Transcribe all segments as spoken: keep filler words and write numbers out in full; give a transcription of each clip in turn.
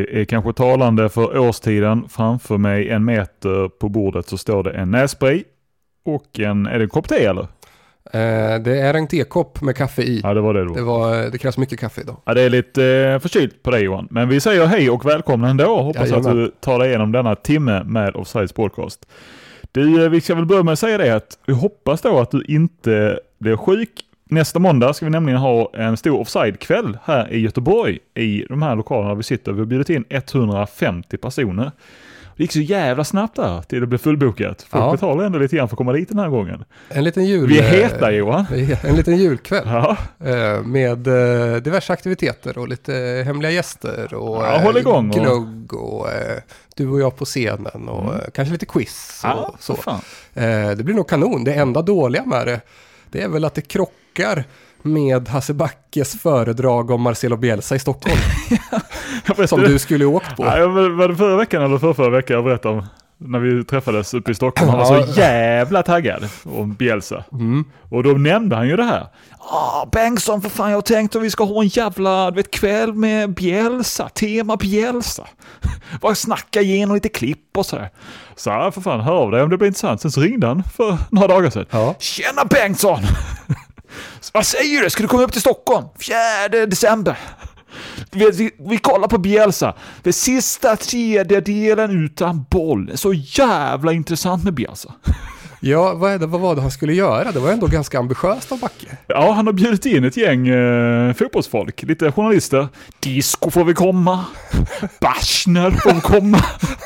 Det är kanske talande för årstiden. Framför mig en meter på bordet så står det en nässpray och en, är det en kopp te eller? Eh, det är en tekopp med kaffe i. Ja, det var det då. Det, var, det krävs mycket kaffe idag. Ja, det är lite eh, förkylt på dig Johan. Men vi säger hej och välkomna ändå. Hoppas Jajamän. att du tar dig igenom denna timme med Offsides podcast. Du, vi ska väl börja med att säga det att vi hoppas då att du inte blir sjuk. Nästa måndag ska vi nämligen ha en stor offside-kväll här i Göteborg i de här lokalerna vi sitter. Vi har bjudit in etthundrafemtio personer. Det gick så jävla snabbt där till det blev fullbokat. Folk ja. betalar ändå lite grann för att komma dit den här gången. En liten jul... Vi är heta Johan. En liten julkväll. Ja. Med diverse aktiviteter och lite hemliga gäster och ja, håll igång och... glögg och du och jag på scenen och mm. kanske lite quiz och ja, så. Fan. Det blir nog kanon. Det enda dåliga med det, det är väl att det krockar med Hasse Backes föredrag om Marcelo Bielsa i Stockholm. Som du skulle åkt på. Ja, var det förra veckan eller förra, förra veckan jag berättade om när vi träffades uppe i Stockholm. Han var så jävla taggad om Bielsa. Mm. Och då nämnde han ju det här. Ah, Bengtsson, för fan, jag har tänkt att vi ska ha en jävla du vet, kväll med Bielsa. Tema Bielsa. Bara snacka igenom lite klipp och sådär. Så ja, för fan, hör av dig om det blir intressant. Sen så ringde han för några dagar sedan. Ja. Tjena Bengtsson! Vad säger du? Ska du komma upp till Stockholm? fjärde december. Vi, vi, vi kollar på Bielsa. Det sista tredjedelen utan boll. Så jävla intressant med Bielsa. Ja, vad, är det, vad var det han skulle göra? Det var ändå ganska ambitiöst av Backe. Ja, han har bjudit in ett gäng eh, fotbollsfolk. Lite journalister. Disco får vi komma. Bachner får vi komma.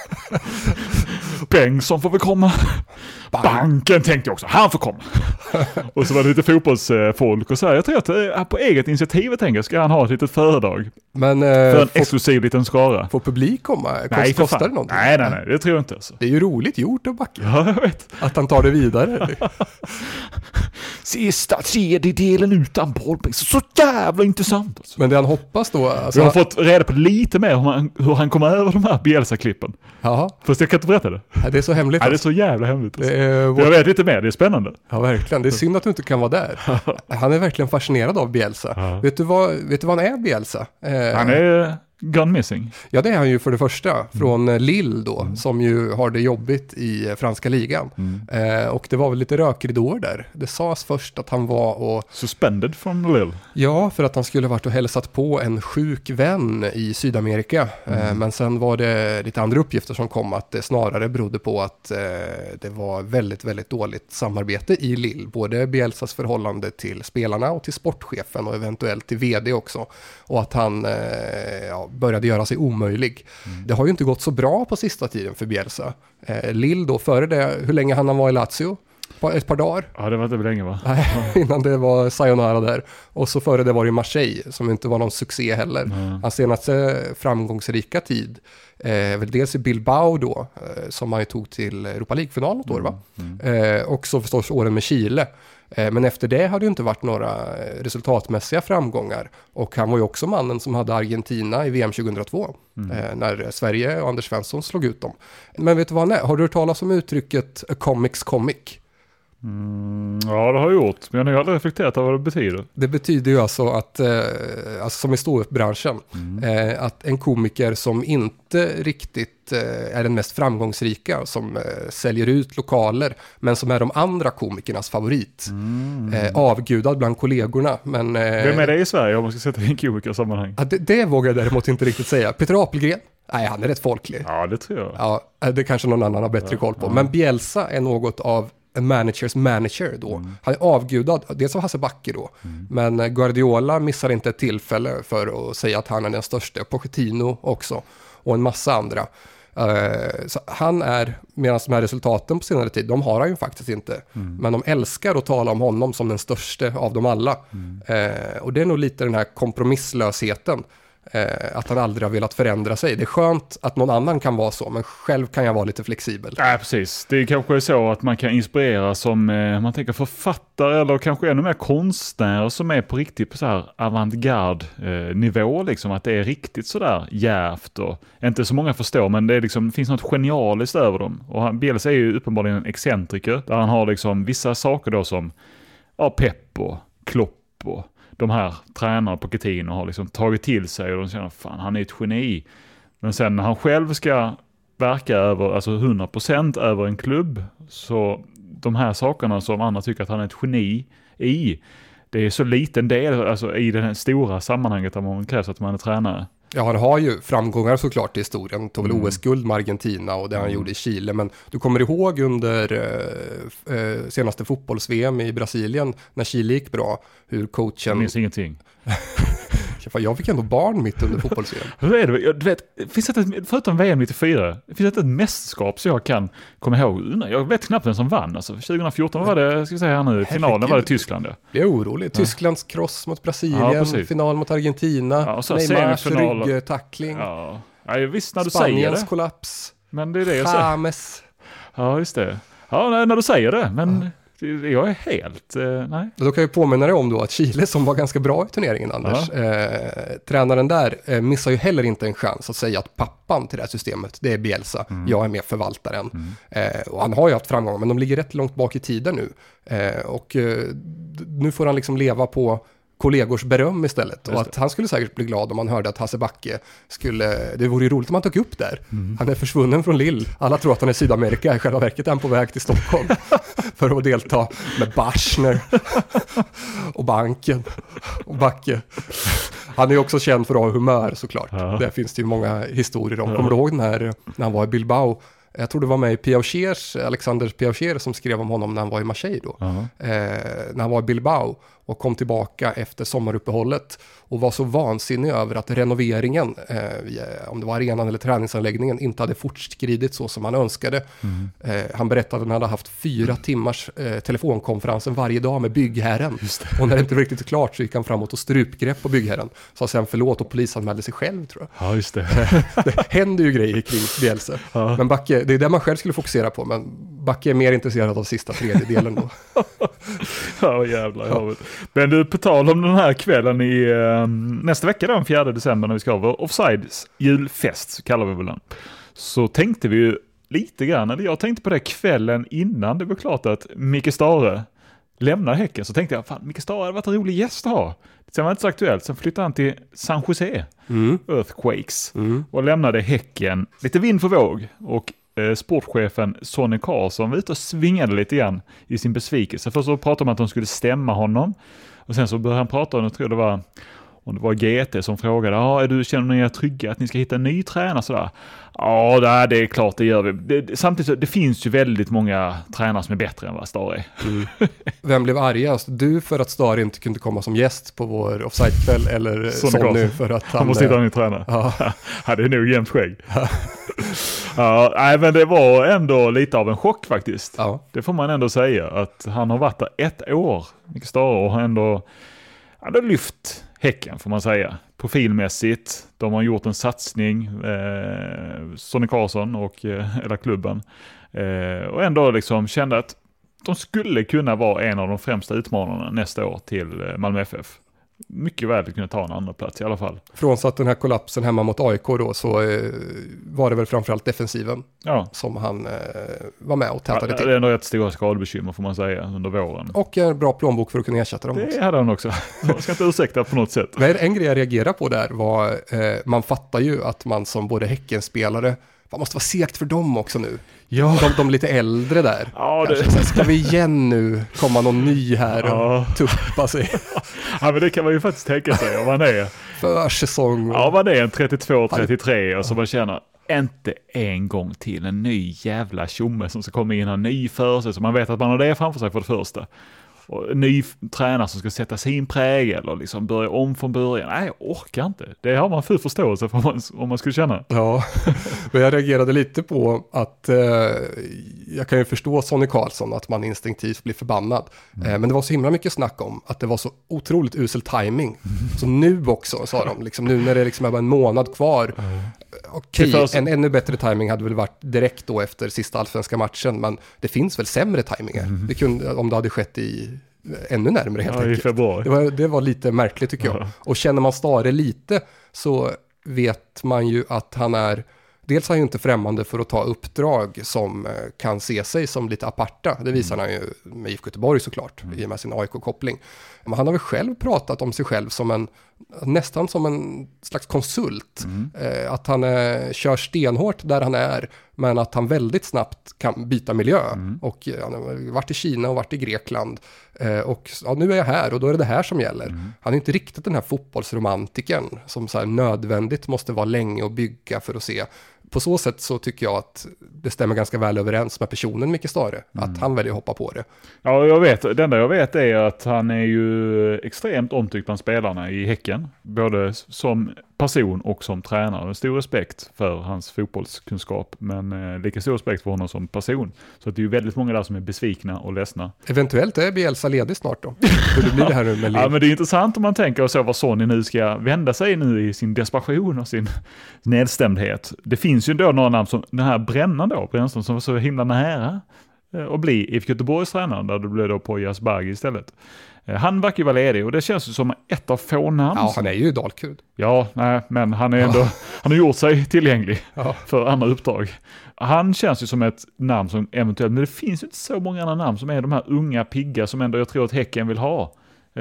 Bengtsson får vi komma. Bank. Banken tänkte jag också. Han får komma. Och så var det lite fotbollsfolk och så här. Jag tror att äh, på eget initiativ tänker ska han ha ett litet föredrag. Men, eh, för en får, exklusiv liten skara. Får publik komma? Kost, nej, kostar det någonting? Nej, nej, nej. Det tror jag inte. Alltså. Det är ju roligt gjort av Backe. Ja, jag vet. Att han tar det vidare. Sista tredjedelen utan boll. Så jävla intressant. Alltså. Men det han hoppas då... Alltså, vi har fått reda på lite mer hur han, hur han kommer över de här Bielsa-klippen. Jaha. Fast jag kan inte berätta det. Ja, det är så hemligt. Ja, det är så jävla hemligt. Alltså. Vår... Jag vet lite mer, det är spännande. Ja, verkligen. Det är synd att du inte kan vara där. Han är verkligen fascinerad av Bielsa. Ja. Vet du vad, vet du vad han är, Bielsa? Eh... Han är... gone missing. Ja, det är han ju för det första. Från mm. Lille då, mm. som ju har det jobbigt i franska ligan. Mm. Eh, och det var väl lite rökridåer där. Det sades först att han var och... suspended från Lille. Ja, för att han skulle varit och hälsat på en sjuk vän i Sydamerika. Mm. Eh, men sen var det lite andra uppgifter som kom att det snarare berodde på att eh, det var väldigt, väldigt dåligt samarbete i Lille. Både Bielsas förhållande till spelarna och till sportchefen och eventuellt till vd också. Och att han... Eh, ja, började göra sig omöjlig. Mm. Det har ju inte gått så bra på sista tiden för Bielsa. Eh, Lille då, före det, hur länge han var i Lazio? På ett par dagar. Ja, det var inte länge va? Nej, innan det var sayonara där. Och så före det var det Marseille, som inte var någon succé heller. Mm. Hans senaste framgångsrika tid, eh, väl dels i Bilbao då, eh, som han ju tog till Europa League-final något år va? Mm. Mm. Eh, och så förstås åren med Chile. Men efter det hade det inte varit några resultatmässiga framgångar. Och han var ju också mannen som hade Argentina i V M tjugohundratvå. Mm. När Sverige och Anders Svensson slog ut dem. Men vet du vad han är? Har du hört talas om uttrycket a comics comic? Mm, ja, det har jag gjort. Men jag har aldrig reflekterat över vad det betyder. Det betyder ju alltså att, eh, alltså som i ståuppbranschen, mm. eh, att en komiker som inte riktigt eh, är den mest framgångsrika, som eh, säljer ut lokaler, men som är de andra komikernas favorit. Mm. Eh, avgudad bland kollegorna. Men, eh, vem är det i Sverige om man ska sätta in komiker i sammanhang? Ja, det, det vågar jag däremot inte riktigt säga. Peter Apelgren? Nej, han är rätt folklig. Ja, det tror jag. Ja, det kanske någon annan har bättre ja, koll på. Ja. Men Bielsa är något av en managers manager då. Mm. Han är avgudad, dels av Hasse Backe då. Mm. Men Guardiola missar inte ett tillfälle för att säga att han är den största. Pochettino också. Och en massa andra. Uh, så han är, medan de här resultaten på senare tid, de har han ju faktiskt inte. Mm. Men de älskar att tala om honom som den största av dem alla. Mm. Uh, och det är nog lite den här kompromisslösheten. Att han aldrig har velat förändra sig. Det är skönt att någon annan kan vara så, men själv kan jag vara lite flexibel. Ja, precis. Det är kanske så att man kan inspirera som eh, man tänker författare eller kanske ännu mer konstnär som är på riktigt på så här avantgarde eh, nivå liksom, att det är riktigt så där djärvt och inte så många förstår, men det är liksom, det finns något genialiskt över dem. Och han, Bielsa är ju uppenbarligen en excentriker där han har liksom vissa saker då som ja, Pep och Klopp och de här tränarna på Pochettino har liksom tagit till sig och de känner fan han är ett geni. Men sen när han själv ska verka över, alltså hundra procent över en klubb, så de här sakerna som andra tycker att han är ett geni i, det är så liten del, alltså i det här stora sammanhanget där man krävs att man är tränare. Ja, han har ju framgångar såklart i historien. Tog väl mm. O S-guld med Argentina och det han mm. gjorde i Chile. Men du kommer ihåg under eh, eh, senaste fotbolls-V M i Brasilien när Chile gick bra, hur coachen... Jag minns ingenting. Jag fick ändå barn mitt under fotbolls-V M. Hur är det? Du vet, finns det ett, förutom V M nittiofyra, finns det ett mästerskap så jag kan komma ihåg? Jag vet knappt vem som vann. Alltså, tjugohundrafjorton var det, ska vi säga här nu, finalen var det Tyskland. Ja. Det är oroligt. Tysklands kross mot Brasilien, ja, final mot Argentina, ja, Neymars ryggtackling. Ja. Ja, visst när du Spaniens säger det. kollaps. Men det är det jag James. säger. Ja, just det. Ja, när du säger det, men... Ja. Jag är helt, eh, nej. Då kan jag påminna dig om då att Chile, som var ganska bra i turneringen, Anders, ja. eh, tränaren där eh, missar ju heller inte en chans att säga att pappan till det här systemet, det är Bielsa, mm. jag är med förvaltaren. Mm. Eh, och han har ju haft framgångar, men de ligger rätt långt bak i tiden nu. Eh, och eh, nu får han liksom leva på kollegors beröm istället. Och att han skulle säkert bli glad om han hörde att Hasse Backe skulle... Det vore ju roligt om han tog upp där. Mm. Han är försvunnen från Lille. Alla tror att han är i Sydamerika. I själva verket är han på väg till Stockholm för att delta med Bachner och banken och Backe. Han är ju också känd för att ha humör såklart. Ja. Där finns det ju många historier om. Ja. Kommer du ihåg den här när han var i Bilbao? Jag tror det var med i Piauchers, Alexander Piaucher som skrev om honom när han var i Marseille då. Uh-huh. Eh, när han var i Bilbao och kom tillbaka efter sommaruppehållet och var så vansinnig över att renoveringen, eh, om det var arenan eller träningsanläggningen, inte hade fortskridit så som han önskade. Mm. Eh, han berättade att han hade haft fyra timmars eh, telefonkonferensen varje dag med byggherren. Och när det inte var riktigt klart så gick han framåt och strupgrepp på byggherren. Sa sen förlåt och polisanmälde sig själv, tror jag. Ja, just det. Det händer ju grejer kring Bielsa. Ja. Men Backe, det är det man själv skulle fokusera på, men Backe är mer intresserad av sista tredjedelen då. Ja, jävlar. Ja. Men du, på tal om den här kvällen i uh, nästa vecka då, den fjärde december, när vi ska ha Offsides julfest, kallar vi väl den. Så tänkte vi ju lite grann, eller jag tänkte på det kvällen innan det var klart att Micke Stare lämnar Häcken, så tänkte jag, fan, Micke Stare hade varit en rolig gäst att ha. Sen var det inte så aktuellt, sen flyttade han till San Jose, mm. Earthquakes, mm. och lämnade Häcken lite vind för våg, och sportchefen Sonny Karlsson var ute och svingade lite grann i sin besvikelse. Först så pratade man att de skulle stämma honom, och sen så började han prata om, jag tror det var om det var G T som frågade, ja, är du, känner ni er trygga att ni ska hitta en ny tränare sådär? Ja, det är klart, det gör vi. Det, samtidigt så, det finns ju väldigt många tränare som är bättre än vad Stare är. Mm. Vem blev argast? Du för att Stare inte kunde komma som gäst på vår offside-kväll, eller Sonny för att han... Han måste hitta en ny tränare. Ja. Ja, det är nog jämnt skägg. Ja. Ja, nej, men det var ändå lite av en chock faktiskt. Ja. Det får man ändå säga, att han har varit där ett år, Micke Stare, och har ändå, ändå lyft Häcken, får man säga. Profilmässigt, de har gjort en satsning, eh, Sonny Karlsson och eh, hela klubben, eh, och ändå liksom kände att de skulle kunna vara en av de främsta utmanarna nästa år till eh, Malmö F F. Mycket väl kunna ta en andra plats i alla fall. Frånsett den här kollapsen hemma mot A I K då, så eh, var det väl framförallt defensiven, ja, som han eh, var med och tätade, ja, till. Det är ändå ett stora skadebekymmer, får man säga, under våren. Och en bra plånbok för att kunna ersätta dem. Det också hade han också. Jag ska inte ursäkta på något sätt. Men en grej jag reagerar på där var, eh, man fattar ju att man som både Häckenspelare, man måste vara segt för dem också nu. Ja. De, de lite äldre där. Ja, det... så ska vi igen nu komma någon ny här och ja. tuppa sig. Ja, men det kan man ju faktiskt tänka sig om man är försäsong. Och... Ja, man är en trettiotvå trettiotre och så man känner inte en gång till en ny jävla tjomme som ska komma in, en ny försäsong, så man vet att man har det framför sig för det första. Och en ny tränare som ska sätta sin prägel och liksom börja om från början. Nej, jag orkar inte. Det har man full förståelse för, om man, om man skulle känna. Ja, men jag reagerade lite på att eh, jag kan ju förstå Sonny Karlsson, att man instinktivt blir förbannad. Mm. Eh, men det var så himla mycket snack om att det var så otroligt usel timing. Mm. Så nu också, sa de, liksom, nu när det liksom är bara en månad kvar. Mm. Okej, okay, en ännu bättre timing hade väl varit direkt då efter sista allsvenska matchen, men det finns väl sämre timingar. Mm. Det kunde, om det hade skett i ännu närmare helt ja, enkelt. Det var, det var lite märkligt tycker jag. Ja. Och känner man Stare lite så vet man ju att han är, dels är han ju inte främmande för att ta uppdrag som kan se sig som lite aparta. Det visar mm. han ju med I F K Göteborg såklart, mm. i och med sin A I K-koppling. Men han har väl själv pratat om sig själv som en, nästan som en slags konsult. Mm. Eh, att han eh, kör stenhårt där han är, men att han väldigt snabbt kan byta miljö. Mm. Och han har varit i Kina och varit i Grekland. Eh, och ja, nu är jag här och då är det det här som gäller. Mm. Han är inte riktigt den här fotbollsromantiken som så här nödvändigt måste vara länge och bygga för att se. På så sätt så tycker jag att det stämmer ganska väl överens med personen Micke Stare. Mm. Att han väljer att hoppa på det. Ja, jag vet. Det enda jag vet är att han är ju extremt omtyckt bland spelarna i Häcken. Både som person och som tränare. Stor respekt för hans fotbollskunskap, men eh, lika stor respekt för honom som person. Så att det är ju väldigt många där som är besvikna och ledsna. Eventuellt är Bielsa ledig snart då. Hur det blir det här nu med ja, men det är intressant om man tänker och så vad Sonny nu ska vända sig nu i sin desperation och sin nedstämdhet. Det finns ju då några namn som den här Brännan då, Brännström, som var så himla nära att bli I F K Göteborgs tränare, där det blev då på Jasberg istället. Han verkar ju vara ledig och det känns ju som ett av få namn. Ja, han är ju dalkurd. Ja, nej, men han är ändå, han har gjort sig tillgänglig ja. för andra uppdrag. Han känns ju som ett namn som eventuellt, men det finns ju inte så många andra namn som är de här unga pigga som ändå jag tror att Häcken vill ha.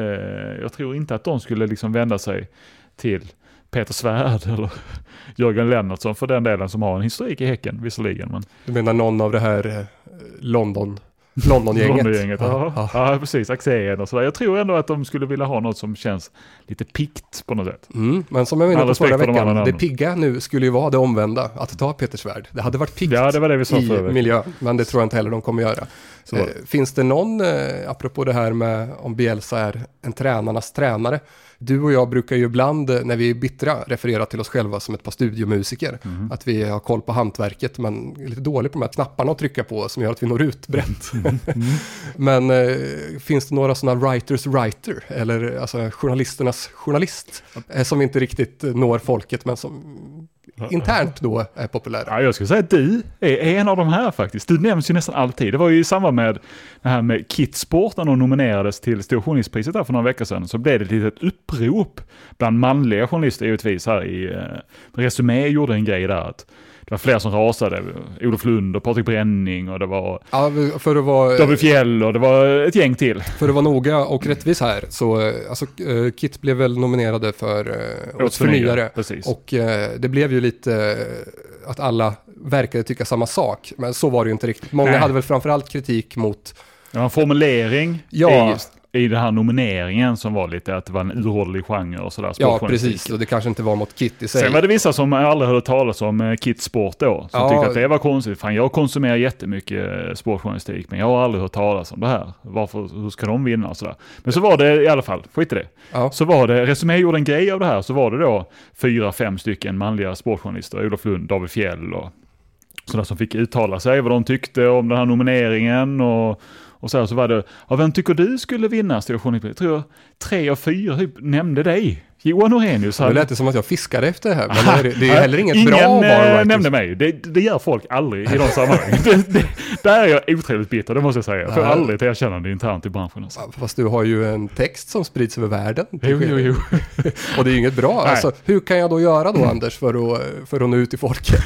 Jag tror inte att de skulle liksom vända sig till Peter Svärd eller Jörgen Lennartsson för den delen som har en historik i Häcken visserligen. Men... Du menar någon av det här London London-gänget. London-gänget, ja. Ja. ja precis, Axén och sådär. Jag tror ändå att de skulle vilja ha något som känns lite pikt på något sätt. Mm, men som jag var inne på förra veckan, det pigga nu skulle ju vara det omvända, att ta Peter Svärd. Det hade varit pikt ja, det var det vi sa i miljö, men det tror jag inte heller de kommer göra. Eh, finns det någon, eh, apropå det här med om Bielsa är en tränarnas tränare, du och jag brukar ju ibland när vi är bittra referera till oss själva som ett par studiomusiker. Mm. Att vi har koll på hantverket men är lite dålig på de här knapparna att trycka på som gör att vi når ut brett. Mm. Mm. men eh, finns det några sådana writers writer eller alltså journalisternas journalist eh, som inte riktigt når folket men som internt då är populära? Ja, jag skulle säga att du är en av de här faktiskt. Du nämns ju nästan alltid. Det var ju i samband med det här med Kitsport när de nominerades till Storjournalistpriset där för några veckor sedan, så blev det ett litet upprop bland manliga journalister givetvis här i eh, Resumé gjorde en grej där att det var flera som rasade. Olof Lund och Patrik Bränning och det var ja, för att vara David Fjäll och det var ett gäng till. För att vara noga och rättvis här så alltså, Kit blev väl nominerade för uh, Årets förnyare. Precis. Och uh, det blev ju lite uh, att alla verkade tycka samma sak. Men så var det ju inte riktigt. Många Nej. hade väl framförallt kritik mot ja, en formulering ja. i i den här nomineringen som var lite att det var en urhållig genre och sådär. Ja, precis. Och det kanske inte var mot Kit i sig. Sen var det vissa som aldrig hörde talas om Kit Sport då. Som ja. tyckte att det var konstigt. Fan, jag konsumerar jättemycket sportjournalistik men jag har aldrig hört talas om det här. Varför, hur ska de vinna och sådär. Men så var det i alla fall, skit i det. Ja. Så var det, Resumé gjorde en grej av det här. Så var det då fyra, fem stycken manliga sportjournalister. Olof Lund, David Fjäll och sådana som fick uttala sig vad de tyckte om den här nomineringen och Och så, här, så var det, ja, vem tycker du skulle vinna Storjournalistpriset? Jag tror tre av fyra typ nämnde dig. Johan Orenius. Det lät det som att jag fiskade efter det här. Men det är, det är heller inget ingen bra val. Ingen nämnde mig. Det, det gör folk aldrig i de sammanhangen. det, det, där är jag otroligt bitter, det måste jag säga. Jag får aldrig ett erkännande internt i branschen. Alltså. Fast du har ju en text som sprids över världen. Jo, jo, jo. Och det är ju inget bra. Alltså, hur kan jag då göra då, Anders, för att, för att nå ut i folket?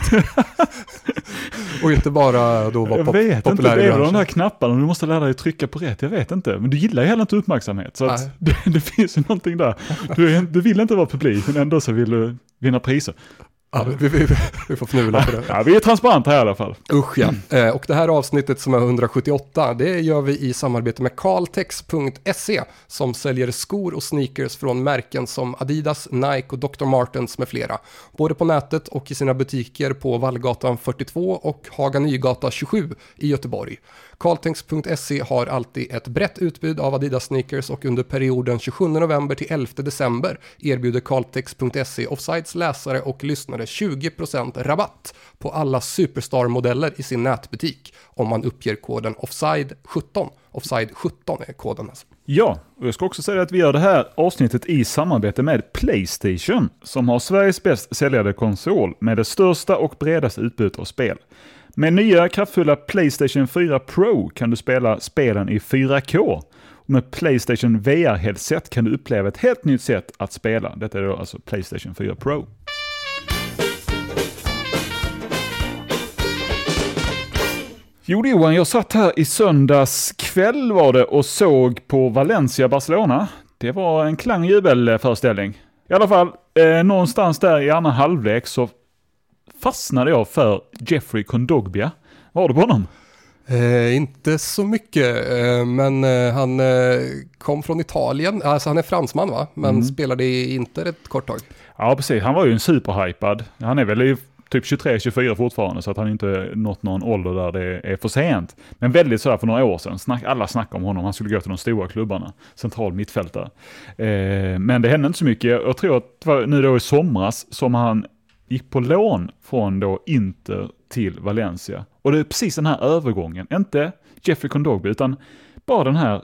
Och inte bara då vara pop- vet populär inte, i branschen. det är de här knapparna, du måste lära dig trycka på rätt, jag vet inte. Men du gillar ju heller inte uppmärksamhet, så att det, det finns ju någonting där. Du, är, du vill inte vara publik, men ändå så vill du vinna priser. Ja, vi, vi, vi får fnula på det. Ja, vi är transparenta här i alla fall. Usch ja. Eh, och det här avsnittet som är hundrasjuttioåtta, det gör vi i samarbete med Carltex punkt se som säljer skor och sneakers från märken som Adidas, Nike och doktor Martens med flera. Både på nätet och i sina butiker på Vallgatan fyrtiotvå och Haga Nygata tjugosju i Göteborg. Carltex punkt se har alltid ett brett utbud av Adidas sneakers och under perioden tjugosjunde november till elfte december erbjuder Carltex punkt se Offsides läsare och lyssnare tjugo procent rabatt på alla Superstar-modeller i sin nätbutik om man uppger koden Offside sjutton. Offside sjutton är koden alltså. Ja, och jag ska också säga att vi gör det här avsnittet i samarbete med PlayStation som har Sveriges bäst säljande konsol med det största och bredaste utbudet av spel. Med nya kraftfulla PlayStation fyra Pro kan du spela spelen i fyra K. Och med PlayStation V R-headset kan du uppleva ett helt nytt sätt att spela. Detta är då alltså PlayStation fyra Pro. Jo Johan, jag satt här i söndags kväll var det och såg på Valencia-Barcelona. Det var en klangjubelföreställning. I alla fall, eh, någonstans där i andra halvlek så fastnade jag för Jeffrey Kondogbia. Var det på honom? Eh, inte så mycket, eh, men eh, han eh, kom från Italien. Alltså han är fransman va? Men mm. spelade i Inter ett kort tag. Ja, precis. Han var ju en superhypad. Han är väl i typ tjugotre tjugofyra fortfarande, så att han inte nått någon ålder där det är för sent. Men väldigt sådär för några år sedan. Snack, alla snackade om honom. Han skulle gå till de stora klubbarna. Central mittfältare. Eh, men det hände inte så mycket. Jag tror att det var nu då i somras som han gick på lån från då Inter till Valencia. Och det är precis den här övergången. Inte Jeffrey Kondogbia, utan bara den här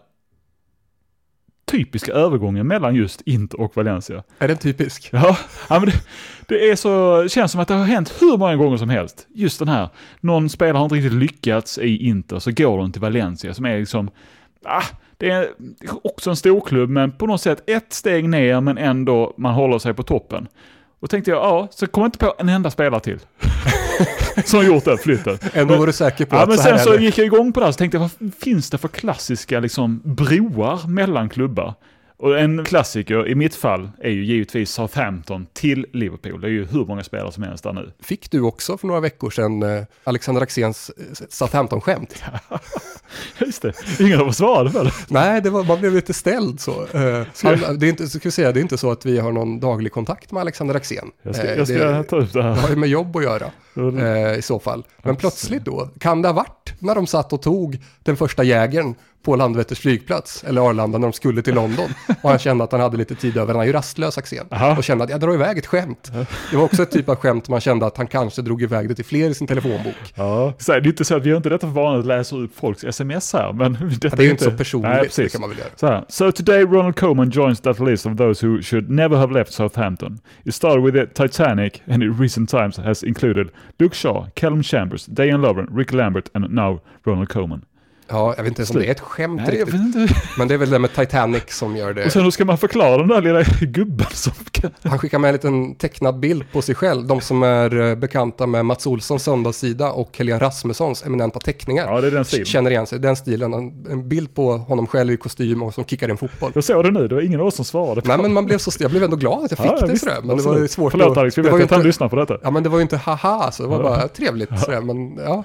typiska övergången mellan just Inter och Valencia. Är den typisk? Ja, ja men det, det är så, känns som att det har hänt hur många gånger som helst. Just den här, någon spelare har inte riktigt lyckats i Inter, så går de till Valencia som är liksom, ah, det är också en stor klubb, men på något sätt ett steg ner, men ändå man håller sig på toppen. Och tänkte jag, ja, så kom jag inte på en enda spelare till som har gjort den flytten. Ändå var du säker på ja, att men så sen här så är det. gick jag igång på det här, så tänkte jag, vad finns det för klassiska liksom broar mellan klubbar? Och en klassiker i mitt fall är ju givetvis Southampton till Liverpool. Det är ju hur många spelare som helst där nu. Fick du också för några veckor sedan eh, Alexander Axéns Southampton-skämt? Just det, ingen av oss svarade för det. Nej, det var, man blev lite ställd så. Uh, han, det, är inte, ska vi säga, det är inte så att vi har någon daglig kontakt med Alexander Axén. Jag ska, jag ska det, ta ut det här. Det har ju med jobb att göra uh, i så fall. Men plötsligt då, kan det ha varit när de satt och tog den första jägern på Landvetters flygplats eller Arlanda när de skulle till London och han kände att han hade lite tid över. Han är ju rastlös Axén och kände att jag drar iväg ett skämt. Det var också ett typ av skämt man kände att han kanske drog iväg det till fler i sin telefonbok. Ja, så är det är inte så att vi gör inte detta för vanligt att läsa upp folks sms här, men detta ja, det är ju inte så personligt. Nej, det kan man väl göra. Så här. So today Ronald Koeman joins that list of those who should never have left Southampton. It started with the Titanic and in recent times has included Luke Shaw, Callum Chambers, Dejan Lovren, Rick Lambert and now Ronald Koeman. Ja, jag vet inte om det är ett skämt Nej, riktigt. Men det är väl det med Titanic som gör det. Och sen hur ska man förklara den där lilla gubben som... Han skickar med en liten tecknad bild på sig själv. De som är bekanta med Mats Olssons söndagssida och Helene Rasmussons eminenta teckningar. Ja, det är den stilen. Känner igen sig. Den stilen. En bild på honom själv i kostym och som kickar en fotboll. Jag såg det nu. Det var ingen av oss som svarade. Nej, men man blev så... Jag blev ändå glad att jag fick ja, det visst, sådär. Men absolut. Det var svårt. Förlåt Alex, vi vet att inte... han lyssnar på detta. Ja, men det var ju inte haha, så det var bara trevligt. Ja. Sådär, men ja.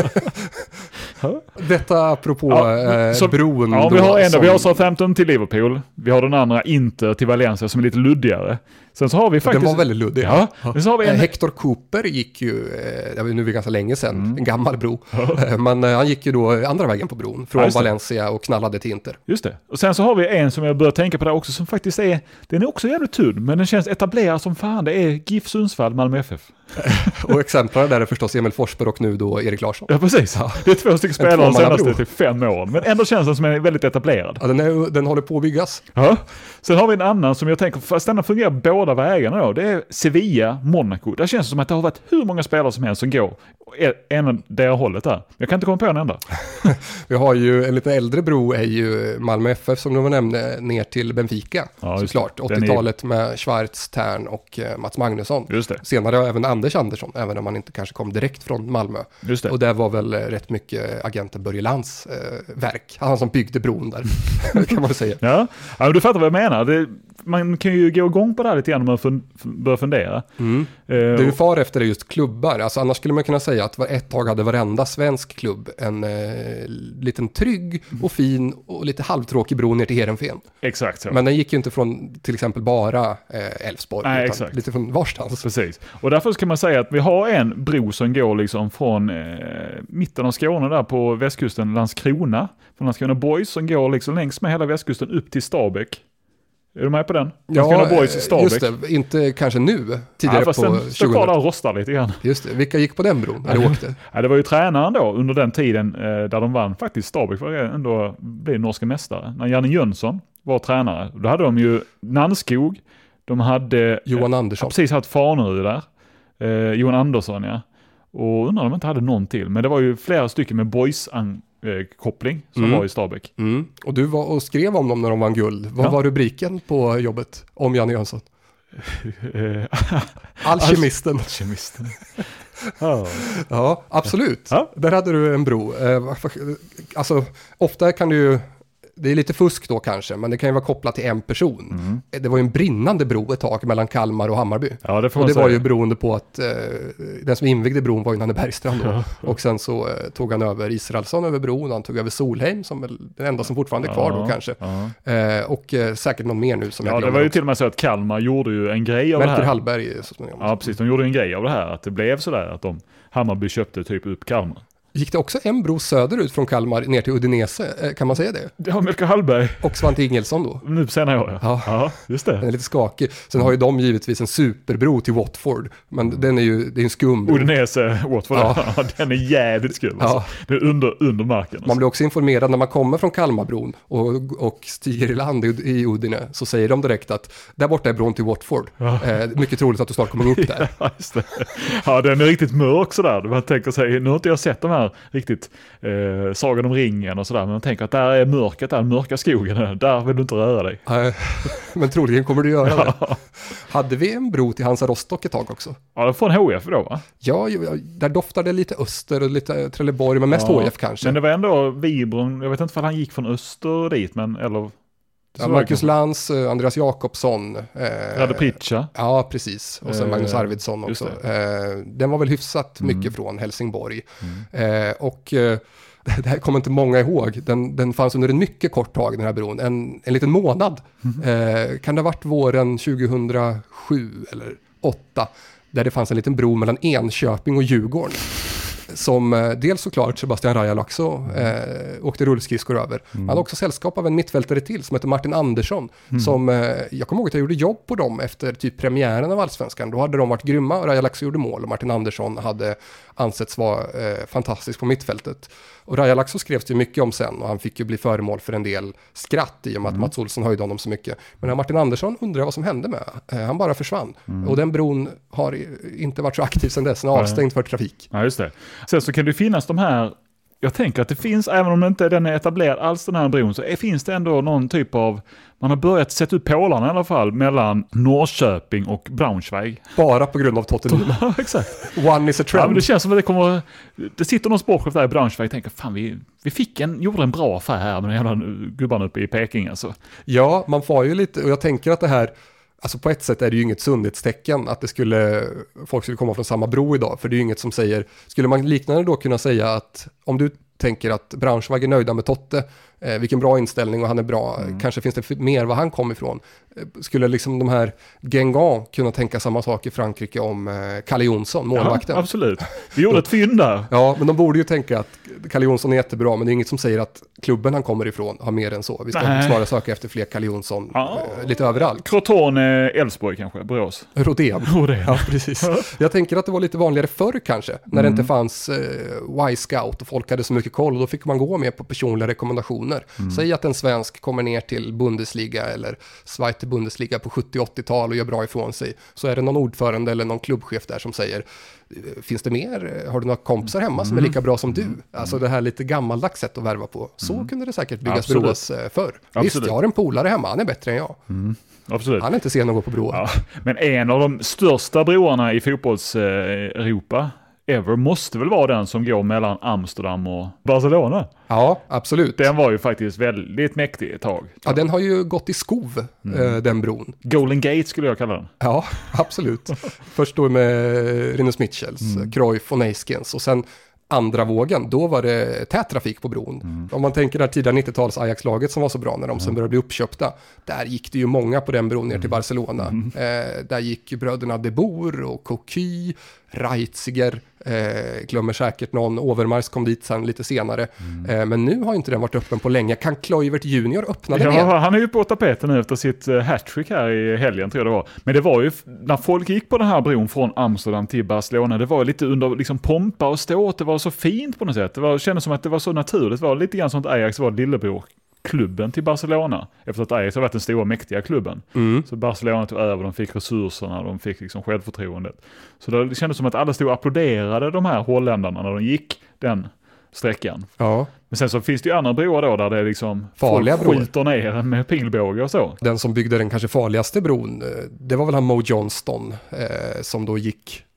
Detta apropå ja, eh, så, bron. Ja, då, vi har en som... vi har Southampton till Liverpool. Vi har den andra Inter till Valencia som är lite luddigare. Sen så har vi faktiskt... Den var väldigt luddig. Ja. ja. Så har vi en... Hector Cooper gick ju, eh, nu är det ganska länge sedan, mm. en gammal bro. Ja. Men eh, han gick ju då andra vägen på bron, från ja, Valencia och knallade till Inter. Just det. Och sen så har vi en som jag börjar tänka på där också, som faktiskt är, den är också jävligt tunn, men den känns etablerad som fan. Det är GIF Sundsvall, Malmö F F. Och exemplen där är förstås Emil Forsberg och nu då Erik Larsson. Ja, precis. Ja. Det är två stycken spelare de senaste till fem år. Men ändå känns den som är väldigt etablerad. Ja, den, är, den håller på att byggas. Ja. Sen har vi en annan som jag tänker, fast denna fungerar båda vägarna då. Det är Sevilla, Monaco. Där känns det som att det har varit hur många spelare som helst som går en det hållet där. Jag kan inte komma på en enda. Vi har ju en lite äldre bro är ju Malmö F F som du nämnde ner till Benfica. Ja, såklart. åttiotalet är... med Schwarz, Tern och Mats Magnusson. Just det. Senare även Anders Andersson, även om han inte kanske kom direkt från Malmö. Just det. Och det var väl rätt mycket agenten Börje Lands eh, verk. Han som byggde bron där, kan man säga. Ja, ja men du fattar vad jag menar. Det, man kan ju gå igång på det här lite grann om man fun, börjar fundera. Mm. Uh, det är ju far efter det just klubbar. Alltså, annars skulle man kunna säga att ett tag hade varenda svensk klubb en eh, liten trygg och fin och lite halvtråkig bro ner till Heerenveen. Exakt så. Men den gick ju inte från till exempel bara eh, Elfsborg. Nej, utan exakt. Lite från varstans. Precis. Och därför kan man säga att vi har en bro som går liksom från eh, mitten av Skåne där på västkusten, Landskrona. Från Landskrona Boys som går liksom längs med hela västkusten upp till Stabäck. Är du med på den? Ja, Boys i Stabäck. just det. Inte kanske nu. Tidigare ja, fast på den står kvar där och rostar lite grann. Just det. Vilka gick på den bron? Eller åkte? Ja, det var ju tränaren då under den tiden eh, där de vann. Faktiskt Stabäck var ändå blev norska mästare. När Janne Jönsson var tränare. Då hade de ju Nannskog. De hade... Johan Andersson. Eh, precis haft Farnerud där. Eh, Johan Andersson, ja. Och undrar om de inte hade någon till. Men det var ju flera stycken med boys an- koppling som mm. var i Stabäck. Mm. Och du var och skrev om dem när de vann guld. Vad ja. var rubriken på jobbet om Janne Jönsson? Alkemisten. Alkemisten. oh. Ja, absolut. Ja. Där hade du en bro. Alltså, ofta kan du ju det är lite fusk då kanske, men det kan ju vara kopplat till en person. Mm. Det var ju en brinnande bro ett tag mellan Kalmar och Hammarby. Ja, det får och man det säga. var ju beroende på att eh, den som invigde bron var ju Nanne Bergstrand då. Ja. Och sen så eh, tog han över Israelsson över bron, han tog över Solheim som väl den enda som fortfarande är kvar ja, då kanske. Ja. Eh, och eh, säkert någon mer nu som ja, jag glömmer. Det var ju också. till och med så att Kalmar gjorde ju en grej av Melker det här. Hallberg så småningom. Ja, precis. De gjorde en grej av det här, att det blev sådär att de Hammarby köpte typ upp Kalmar. Gick det också en bro söderut från Kalmar ner till Udinese? Kan man säga det? Ja, Melker Hallberg. Och Svante Ingelsson då? Nu på senare år, ja. Ja. Ja, just det. Den är lite skakig. Sen har ju de givetvis en superbro till Watford. Men den är ju, det är en skum bro. Udinese, Watford, ja. Den är jävligt skum. Ja. Alltså. Den är under, under marken. Alltså. Man blir också informerad när man kommer från Kalmarbron och, och stiger i land i, i Udine. Så säger de direkt att där borta är bron till Watford. Ja. Eh, mycket troligt att du snart kommer upp där. Ja, just det. Ja, den är riktigt mörk sådär. Man tänker sig, nu har inte jag sett de här riktigt eh, Sagan om ringen och sådär, men man tänker att där är mörket, där är mörka skogen, där vill du inte röra dig. Nej, men troligen kommer du göra det. Ja. Hade vi en bro till Hansa Rostock ett tag också? Ja, från H F då va? Ja, där doftade lite öster och lite Trelleborg, men mest ja, H F kanske. Men det var ändå Vibron, jag vet inte om han gick från öster dit, men eller... Ja, Marcus Lantz, Andreas Jakobsson. Eh, Rade Pritcha. Ja, precis. Och sen eh, Magnus Arvidsson också. Eh, den var väl hyfsat mm. mycket från Helsingborg. Mm. Eh, och eh, det här kommer inte många ihåg. Den, den fanns under en mycket kort tag, den här bron. En, en liten månad. Mm. Eh, kan det ha varit våren tjugohundrasju eller åtta där det fanns en liten bro mellan Enköping och Djurgården. Som eh, dels såklart Sebastian Rajalaxo eh, åkte rullskridskor över. Mm. Han hade också sällskap av en mittfältare till som heter Martin Andersson. Mm. Som, eh, jag kommer ihåg att jag gjorde jobb på dem efter typ premiären av Allsvenskan. Då hade de varit grymma och Rajalaxo gjorde mål och Martin Andersson hade ansetts vara eh, fantastisk på mittfältet. Och Rajalaxo skrevs det ju mycket om sen och han fick ju bli föremål för en del skratt i och med mm. att Mats Olsson höjde honom så mycket. Men Martin Andersson undrar vad som hände med. Eh, han bara försvann. Mm. Och den bron har inte varit så aktiv sedan dess. Den är avstängd för trafik. Ja, just det. Sen så kan det finnas de här, jag tänker att det finns, även om det inte den är etablerad alls den här bron, så är, finns det ändå någon typ av, man har börjat sätta ut pålarna i alla fall mellan Norrköping och Braunschweig. Bara på grund av Tottenham. Ja, exakt. One is a trend. Ja, men det känns som att det kommer, det sitter någon sportchef där i Braunschweig och tänker, fan vi, vi fick en, gjorde en bra affär här med den jävla gubbarna uppe i Peking alltså. Ja, man får ju lite, och jag tänker att det här, alltså på ett sätt är det ju inget sundhetstecken att det skulle, folk skulle komma från samma bro idag, för det är ju inget som säger, skulle man liknande då kunna säga att om du tänker att Braunschweig är nöjda med Totte, eh, vilken bra inställning och han är bra, mm. kanske finns det mer var han kom ifrån. Eh, skulle liksom de här Guingamp kunna tänka samma sak i Frankrike om eh, Kalle Jonsson, målvakten? Ja, absolut. Vi gjorde ett fynd där. Ja, men de borde ju tänka att Kalle Jonsson är jättebra, men det är inget som säger att klubben han kommer ifrån har mer än så. Vi ska Nej. snarare söka efter fler Kalle Jonsson ja. eh, lite överallt. Crotone, Elfsborg kanske, Borås. Rodén. Rodén. Ja, precis. Jag tänker att det var lite vanligare förr kanske, när mm. det inte fanns eh, Y-scout och folk hade så mycket koll, och då fick man gå med på personliga rekommendationer. Mm. Säg att en svensk kommer ner till Bundesliga eller Zweite Bundesliga på sjuttio-åttiotal och gör bra ifrån sig. Så är det någon ordförande eller någon klubbchef där som säger, finns det mer? Har du några kompisar hemma som är lika bra som du? Alltså det här lite gammaldags sätt att värva på. Så mm. kunde det säkert byggas Borås förr. Visst, jag har en polare hemma, han är bättre än jag. Mm. Absolut. Han är inte sen att gå på broar. Ja. Men en av de största broarna i fotbolls-Europa ever måste väl vara den som går mellan Amsterdam och Barcelona. Ja, absolut. Den var ju faktiskt väldigt mäktig ett tag. Ja, den har ju gått i skov, mm. den bron. Golden Gate skulle jag kalla den. Ja, absolut. Först då med Rinus Michels, mm. Cruyff och Neiskens, och sen andra vågen, då var det tät trafik på bron. Mm. Om man tänker det här tidiga nittio-tals Ajax-laget som var så bra när de sen började bli uppköpta, där gick det ju många på den bron ner till Barcelona. Mm. Eh, där gick bröderna De Boer och Coquille, Reitziger, eh, glömmer säkert någon, Overmars kom dit sen lite senare. Mm. Eh, men nu har inte den varit öppen på länge. Kan Kluivert junior öppna den ja, igen? Han är ju på tapeten nu efter sitt uh, hattrick här i helgen tror jag det var. Men det var ju, när folk gick på den här bron från Amsterdam till Barcelona, det var lite under liksom pompa och ståt, det var så fint på något sätt. Det var, kändes som att det var så naturligt. Det var lite grann som att Ajax var lillebror klubben till Barcelona, efter att Ajax har varit den stora mäktiga klubben. Mm. Så Barcelona tog över, de fick resurserna, de fick liksom självförtroendet. Så det kändes som att alla stod och applåderade de här holländarna när de gick den sträckan. Ja. Men sen så finns det ju andra broar då där det är liksom farliga folk skjuter ner med pilbåge och så. Den som byggde den kanske farligaste bron, det var väl han Mo Johnston eh, som då gick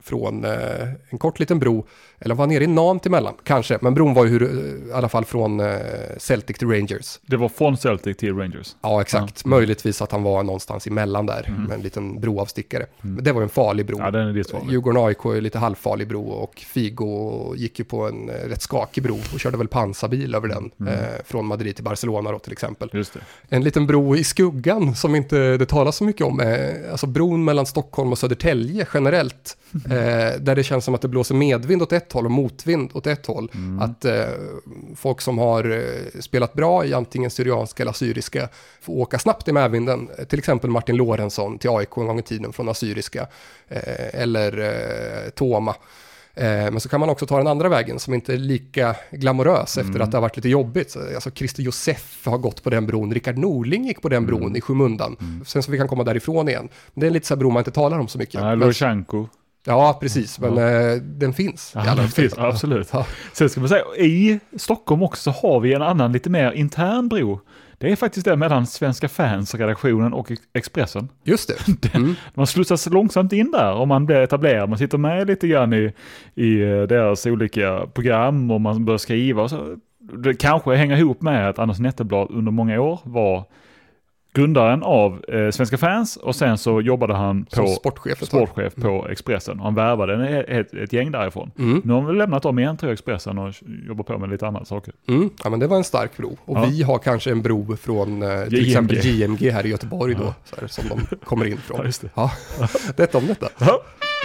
från eh, en kort liten bro, eller var nere i Nantes emellan, kanske, men bron var ju eh, i alla fall från eh, Celtic till Rangers. Det var från Celtic till Rangers? Ja, exakt. Ja. Möjligtvis att han var någonstans emellan där, mm. med en liten broavstickare. Mm. Men det var ju en farlig bro. Ja, den är livsfarlig. Djurgården A I K är lite halvfarlig bro, och Figo gick ju på en eh, rätt skakig bro och körde väl pansarbil över den, mm. eh, från Madrid till Barcelona då, till exempel. Just det. En liten bro i skuggan som inte det talas så mycket om, eh, alltså bron mellan Stockholm och Södertälje generellt, eh, där det känns som att det blåser medvind åt ett håll och motvind åt ett håll. Mm. Att eh, folk som har eh, spelat bra i antingen syrianska eller assyriska får åka snabbt i medvinden. Till exempel Martin Lorentzon till A I K en gång i tiden från assyriska, eh, eller eh, Toma. Eh, men så kan man också ta den andra vägen som inte är lika glamorös efter mm. att det har varit lite jobbigt. Så, alltså Christer Josef har gått på den bron, Rickard Norling gick på den bron mm. i skymundan. Mm. Sen så vi kan komma därifrån igen. Men det är lite så här bro man inte talar om så mycket. Ja, Lorchenko. Ja, precis. Men ja. eh, den finns. Ja, den finns, absolut. Ja. Sen ska man säga, i Stockholm också har vi en annan lite mer intern bro. Det är faktiskt det mellan Svenska Fans-redaktionen och Expressen. Just det. Mm. Man slussas långsamt in där och man blir etablerad. Man sitter med lite grann i, i deras olika program och man börjar skriva. Och så. Det kanske hänger ihop med att Anders Netteblad under många år var grundaren av eh, Svenska Fans, och sen så jobbade han på sportchef, sportchef på mm. Expressen. Han värvade ett, ett, ett gäng därifrån. Mm. Nu har vi lämnat dem igen till Expressen och jobbar på med lite andra saker. Mm. Ja, men det var en stark bro. Och ja. vi har kanske en bro från eh, till G M G. Exempel G M G här i Göteborg då, ja. så här, som de kommer in från. Ja, just det. Ja. Detta om detta. Ja.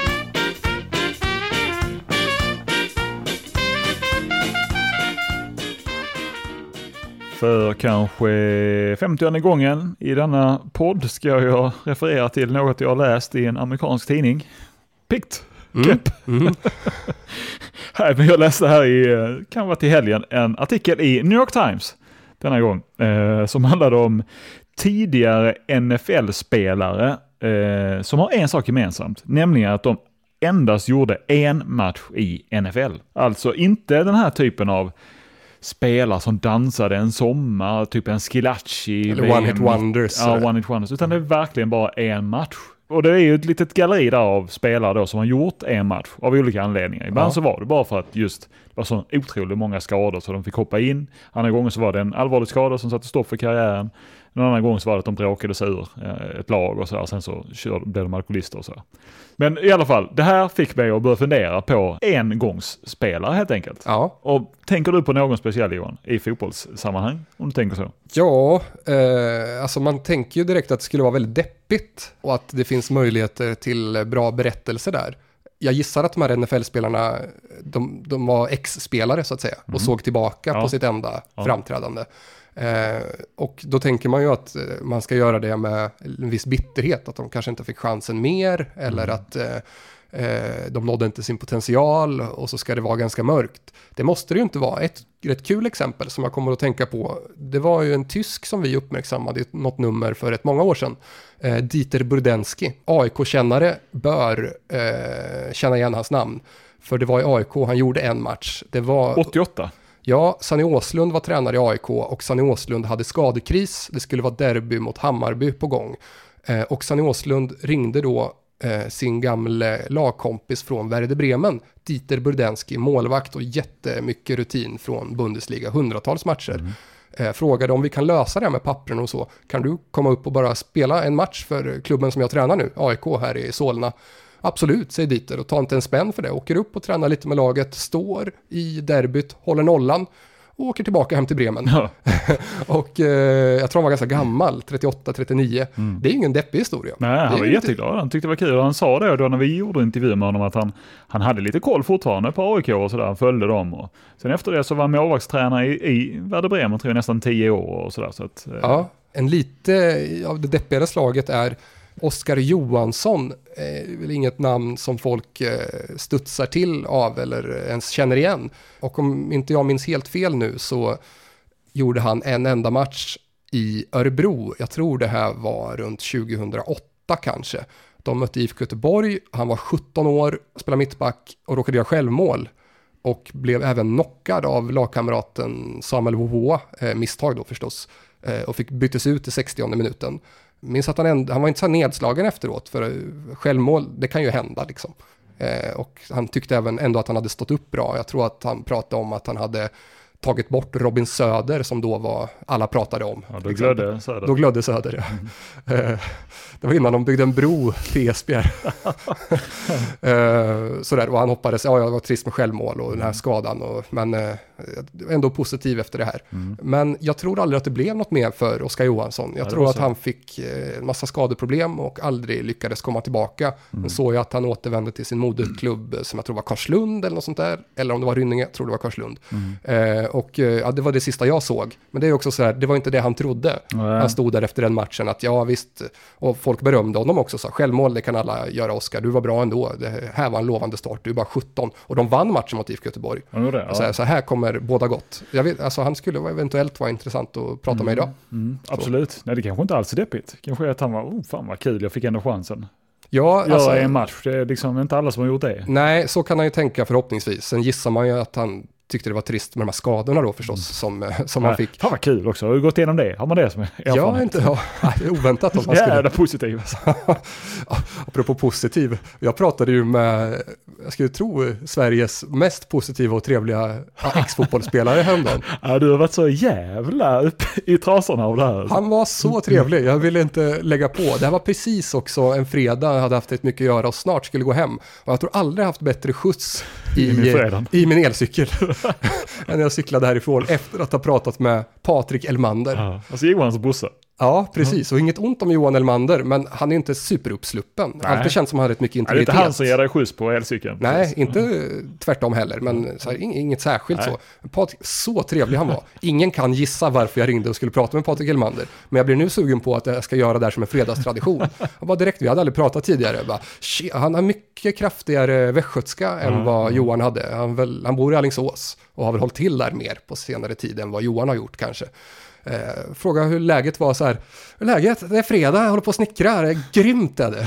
För kanske femtionde gången i denna podd ska jag referera till något jag läst i en amerikansk tidning. Pikt. Klipp. Mm. Mm. här, men jag läste här i, kan vara till helgen, en artikel i New York Times denna gång. Eh, som handlade om tidigare N F L-spelare eh, som har en sak gemensamt. Nämligen att de endast gjorde en match i N F L. Alltså inte den här typen av spelare som dansade en sommar, typ en Skilacci. Eller One Hit Wonders. Ja, One Hit Wonders. Utan det är verkligen bara en match. Och det är ju ett litet galleri där av spelare då som har gjort en match av olika anledningar. Ibland ja. så var det bara för att just det var så otroligt många skador så de fick hoppa in. Andra gånger så var det en allvarlig skada som satte stopp för karriären. En annan gång så var det att de bråkade sig ur ett lag och så här. Sen så blev de alkoholister och så här. Men i alla fall, det här fick mig att börja fundera på en gångsspelare helt enkelt. Ja. Och tänker du på någon speciell, Johan, i fotbollssammanhang? Om du tänker så. Ja, eh, alltså man tänker ju direkt att det skulle vara väldigt deppigt och att det finns möjligheter till bra berättelser där. Jag gissar att de här N F L-spelarna, de, de var ex-spelare så att säga, mm. och såg tillbaka ja. på sitt enda ja. framträdande. Eh, och då tänker man ju att man ska göra det med en viss bitterhet, att de kanske inte fick chansen mer eller mm. att eh, eh, de nådde inte sin potential och så ska det vara ganska mörkt. Det måste det ju inte vara. Ett rätt kul exempel som jag kommer att tänka på, det var ju en tysk som vi uppmärksammade i något nummer för ett många år sedan, eh, Dieter Burdenski. A I K-kännare bör eh, känna igen hans namn, för det var i A I K han gjorde en match. Det var åttioåtta. Ja, Sanny Åslund var tränare i A I K och Sanny Åslund hade skadekris. Det skulle vara derby mot Hammarby på gång. Eh, och Sanny Åslund ringde då eh, sin gamla lagkompis från Werder Bremen, Dieter Burdenski, målvakt och jättemycket rutin från Bundesliga, hundratals matcher. Mm. Eh, frågade om vi kan lösa det här med pappren och så. Kan du komma upp och bara spela en match för klubben som jag tränar nu, A I K här i Solna? Absolut, säger Dieter, och ta inte en spänn för det. Åker upp och tränar lite med laget, står i derbyt, håller nollan och åker tillbaka hem till Bremen. Ja. och eh, jag tror han var ganska gammal, trettioåtta trettionio. Mm. Det är ju ingen deppig historia. Nej, han var jätteglad. Han tyckte det var kul. Och han sa det då när vi gjorde intervju med honom att han, han hade lite koll fortfarande på A I K och sådär. Han följde dem. Och sen efter det så var han målvaktstränare i, i Werder Bremen, tror jag, nästan tio år och sådär. Så att, eh. Ja, en lite av det deppigare slaget är Oskar Johansson, är väl inget namn som folk studsar till av eller ens känner igen. Och om inte jag minns helt fel nu så gjorde han en enda match i Örebro. Jag tror det här var runt tjugohundraåtta kanske. De mötte I F K Göteborg, han var sjutton år, spelade mittback och råkade göra självmål. Och blev även knockad av lagkamraten Samuel Wovoa, eh, misstag då förstås. Eh, och fick bytas ut i sextionde minuten. Minns att han, änd- han var inte så nedslagen efteråt, för självmål, det kan ju hända liksom. Eh, och han tyckte även ändå att han hade stått upp bra. Jag tror att han pratade om att han hade tagit bort Robin Söder som då var, alla pratade om. Ja, då glödde Söder. Då glödde Söder, ja. Mm. Det var innan de byggde en bro till Esbjerg. Sådär, och han hoppades, ja jag var trist med självmål och den här skadan. Och, men ändå positiv efter det här. Mm. Men jag tror aldrig att det blev något mer för Oskar Johansson. Jag ja, tror att han fick en massa skadeproblem och aldrig lyckades komma tillbaka. Mm. Men såg jag att han återvände till sin moderklubb som jag tror var Karlslund eller något sånt där. Eller om det var Rynninge, jag tror det var Karlslund. Mm. Och ja, det var det sista jag såg. Men det är också så här, det var inte det han trodde. Mm. Han stod där efter den matchen att ja visst, och folk berömde honom också. Så självmål, det kan alla göra Oskar. Du var bra ändå. Det här var en lovande start. Du är bara sjutton. Och de vann matchen mot I F K Göteborg. Mm, det, ja. så, här, så här kommer båda gott. Jag vet, alltså, han skulle eventuellt vara intressant att prata mm. med idag. Mm, absolut. Nej, det kanske inte alls är deppigt. Kanske är att han var, oh fan vad kul, jag fick ändå chansen. Ja, ja alltså, en match. Det är liksom inte alla som har gjort det. Nej, så kan han ju tänka förhoppningsvis. Sen gissar man ju att han tyckte det var trist med de här skadorna då förstås mm. som, som ja, han fick. Fan vad kul också, har du gått igenom det? Har man det som är ja, inte, ja, det är oväntat om man skulle. Ja, det är positivt. Apropå positiv, jag pratade ju med, jag skulle tro, Sveriges mest positiva och trevliga ex-fotbollsspelare häromdagen. Ja, du har varit så jävla upp i trasorna av det här. Han var så trevlig, jag ville inte lägga på. Det här var precis också en fredag, jag hade haft ett mycket att göra och snart skulle gå hem. Och jag tror aldrig haft bättre skjuts i, i min elcykel. När jag cyklade härifrån efter att ha pratat med Patrik Elmander. Ja, alltså Johans bosse. Ja, precis. Och inget ont om Johan Elmander, men han är inte superuppsluppen. Nej. Alltid känns som han har rätt mycket integritet. Det är inte han som ger dig skjuts på elcykeln. Nej, precis. Inte tvärtom heller, men så här, inget särskilt. Nej. Så. Patrik, så trevlig han var. Ingen kan gissa varför jag ringde och skulle prata med Patrik Elmander. Men jag blir nu sugen på att jag ska göra det här som en fredagstradition. Jag bara direkt, vi hade aldrig pratat tidigare. Bara, han har mycket kraftigare västgötska än mm. vad Johan hade. Han, väl, han bor i Alingsås och har väl hållit till där mer på senare tid än vad Johan har gjort kanske. Eh, fråga hur läget var så här. Läget, det är fredag, jag håller på att snickra, det är grymt är det.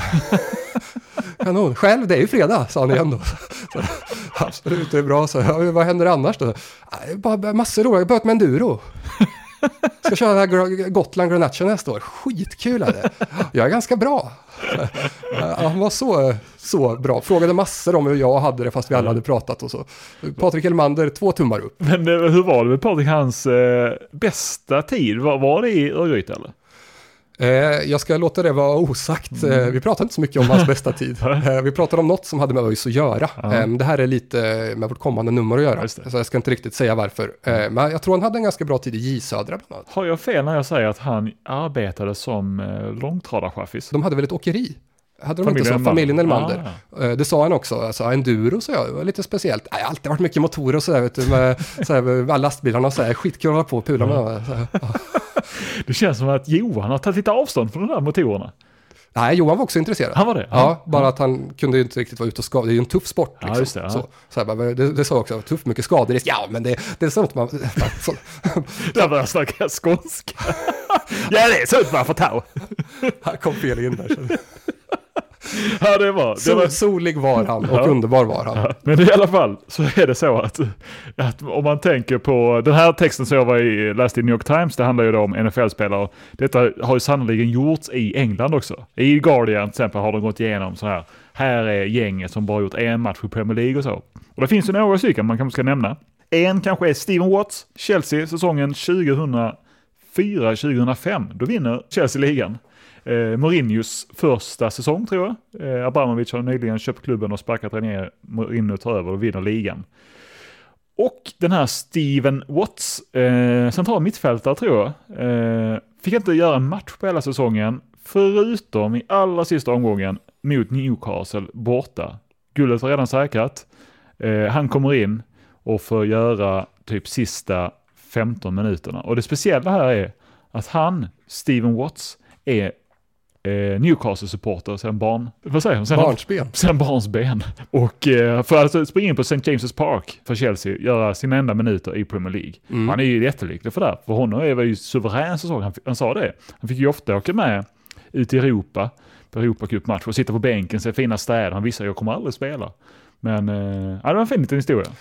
Kanon, själv, det är ju fredag, sa han igen då. Så, absolut, det är bra. Så, ja, vad händer annars då? Bara massor roligt, jag har börjat med enduro. Ska köra det här Gotland Grand National nästa år. Skitkul är det. Jag är ganska bra. Han var så, så bra. Frågade massor om hur jag hade det fast vi alla hade pratat och så. Patrik Elmander, två tummar upp. Men hur var det med Patrik, hans eh, bästa tid? Var, var det i Örgryte eller? Eh, jag ska låta det vara osagt. Mm. Eh, vi pratar inte så mycket om hans bästa tid. Eh, vi pratar om något som hade med ÖIS att göra. Eh, det här är lite med vårt kommande nummer att göra. Så jag ska inte riktigt säga varför. Eh, men jag tror han hade en ganska bra tid i J Södra bland annat. Har jag fel när jag säger att han arbetade som eh, långtradarchaffis? De hade väl ett åkeri? Hade de familjen inte så? Familjen Elmander. Ah. Det sa han också. Alltså, enduro så jag, det var lite speciellt. Jag har alltid varit mycket motorer och sådär. Vet du, med, sådär, med lastbilarna och sådär. Skitkul att hålla på och pula med. Mm. Det känns som att Johan har tagit lite avstånd från de där motorerna. Nej, Johan var också intresserad. Han var det? Ja, ja bara att han kunde ju inte riktigt vara ute och skada. Det är ju en tuff sport. Liksom. Ja, just det. Ja. Så, så här, det, det sa också, tufft, mycket skador. Ja, men det, det är sånt man... Så. Där börjar jag snacka skånska. Ja, det är sånt man får ta. Här kom fel in där. Så. Ja, det var, det Sol, var... Solig var han och ja. Underbar var han. Ja. Men i alla fall så är det så att, att om man tänker på den här texten som jag var i, läste i New York Times, det handlar ju då om N F L-spelare. Detta har ju sannoliken gjorts i England också. I Guardian till exempel har de gått igenom så här. Här är gänget som bara gjort en match i Premier League och så. Och det finns ju några stycken man kanske ska nämna. En kanske är Steven Watts, Chelsea, säsongen tjugohundrafyra tjugohundrafem. Då vinner Chelsea ligan. Eh, Mourinhos första säsong tror jag. Eh, Abramovic har nyligen köpt klubben och sparkat ner. Mourinho tar över och vinner ligan. Och den här Steven Watts, eh, central mittfältare tror jag, eh, fick inte göra en match på hela säsongen förutom i allra sista omgången mot Newcastle borta. Guldet var redan säkrat. Eh, han kommer in och får göra typ sista femton minuterna. Och det speciella här är att han, Steven Watts, är Eh, Newcastle-supporter sen barn, vad säger man? Sen, barnsben. Sen barnsben. Och eh, för att springa in på Saint James's Park för Chelsea, göra sina enda minuter i Premier League. Mm. Han är ju jättelycklig för det. För honom är det ju suverän säsong. Han, han sa det. Han fick ju ofta åka med ut i Europa på Europacup-match och sitta på bänken, se fina städer. Han visste att jag kommer aldrig spela. Men eh, ja, det var en fin liten historia.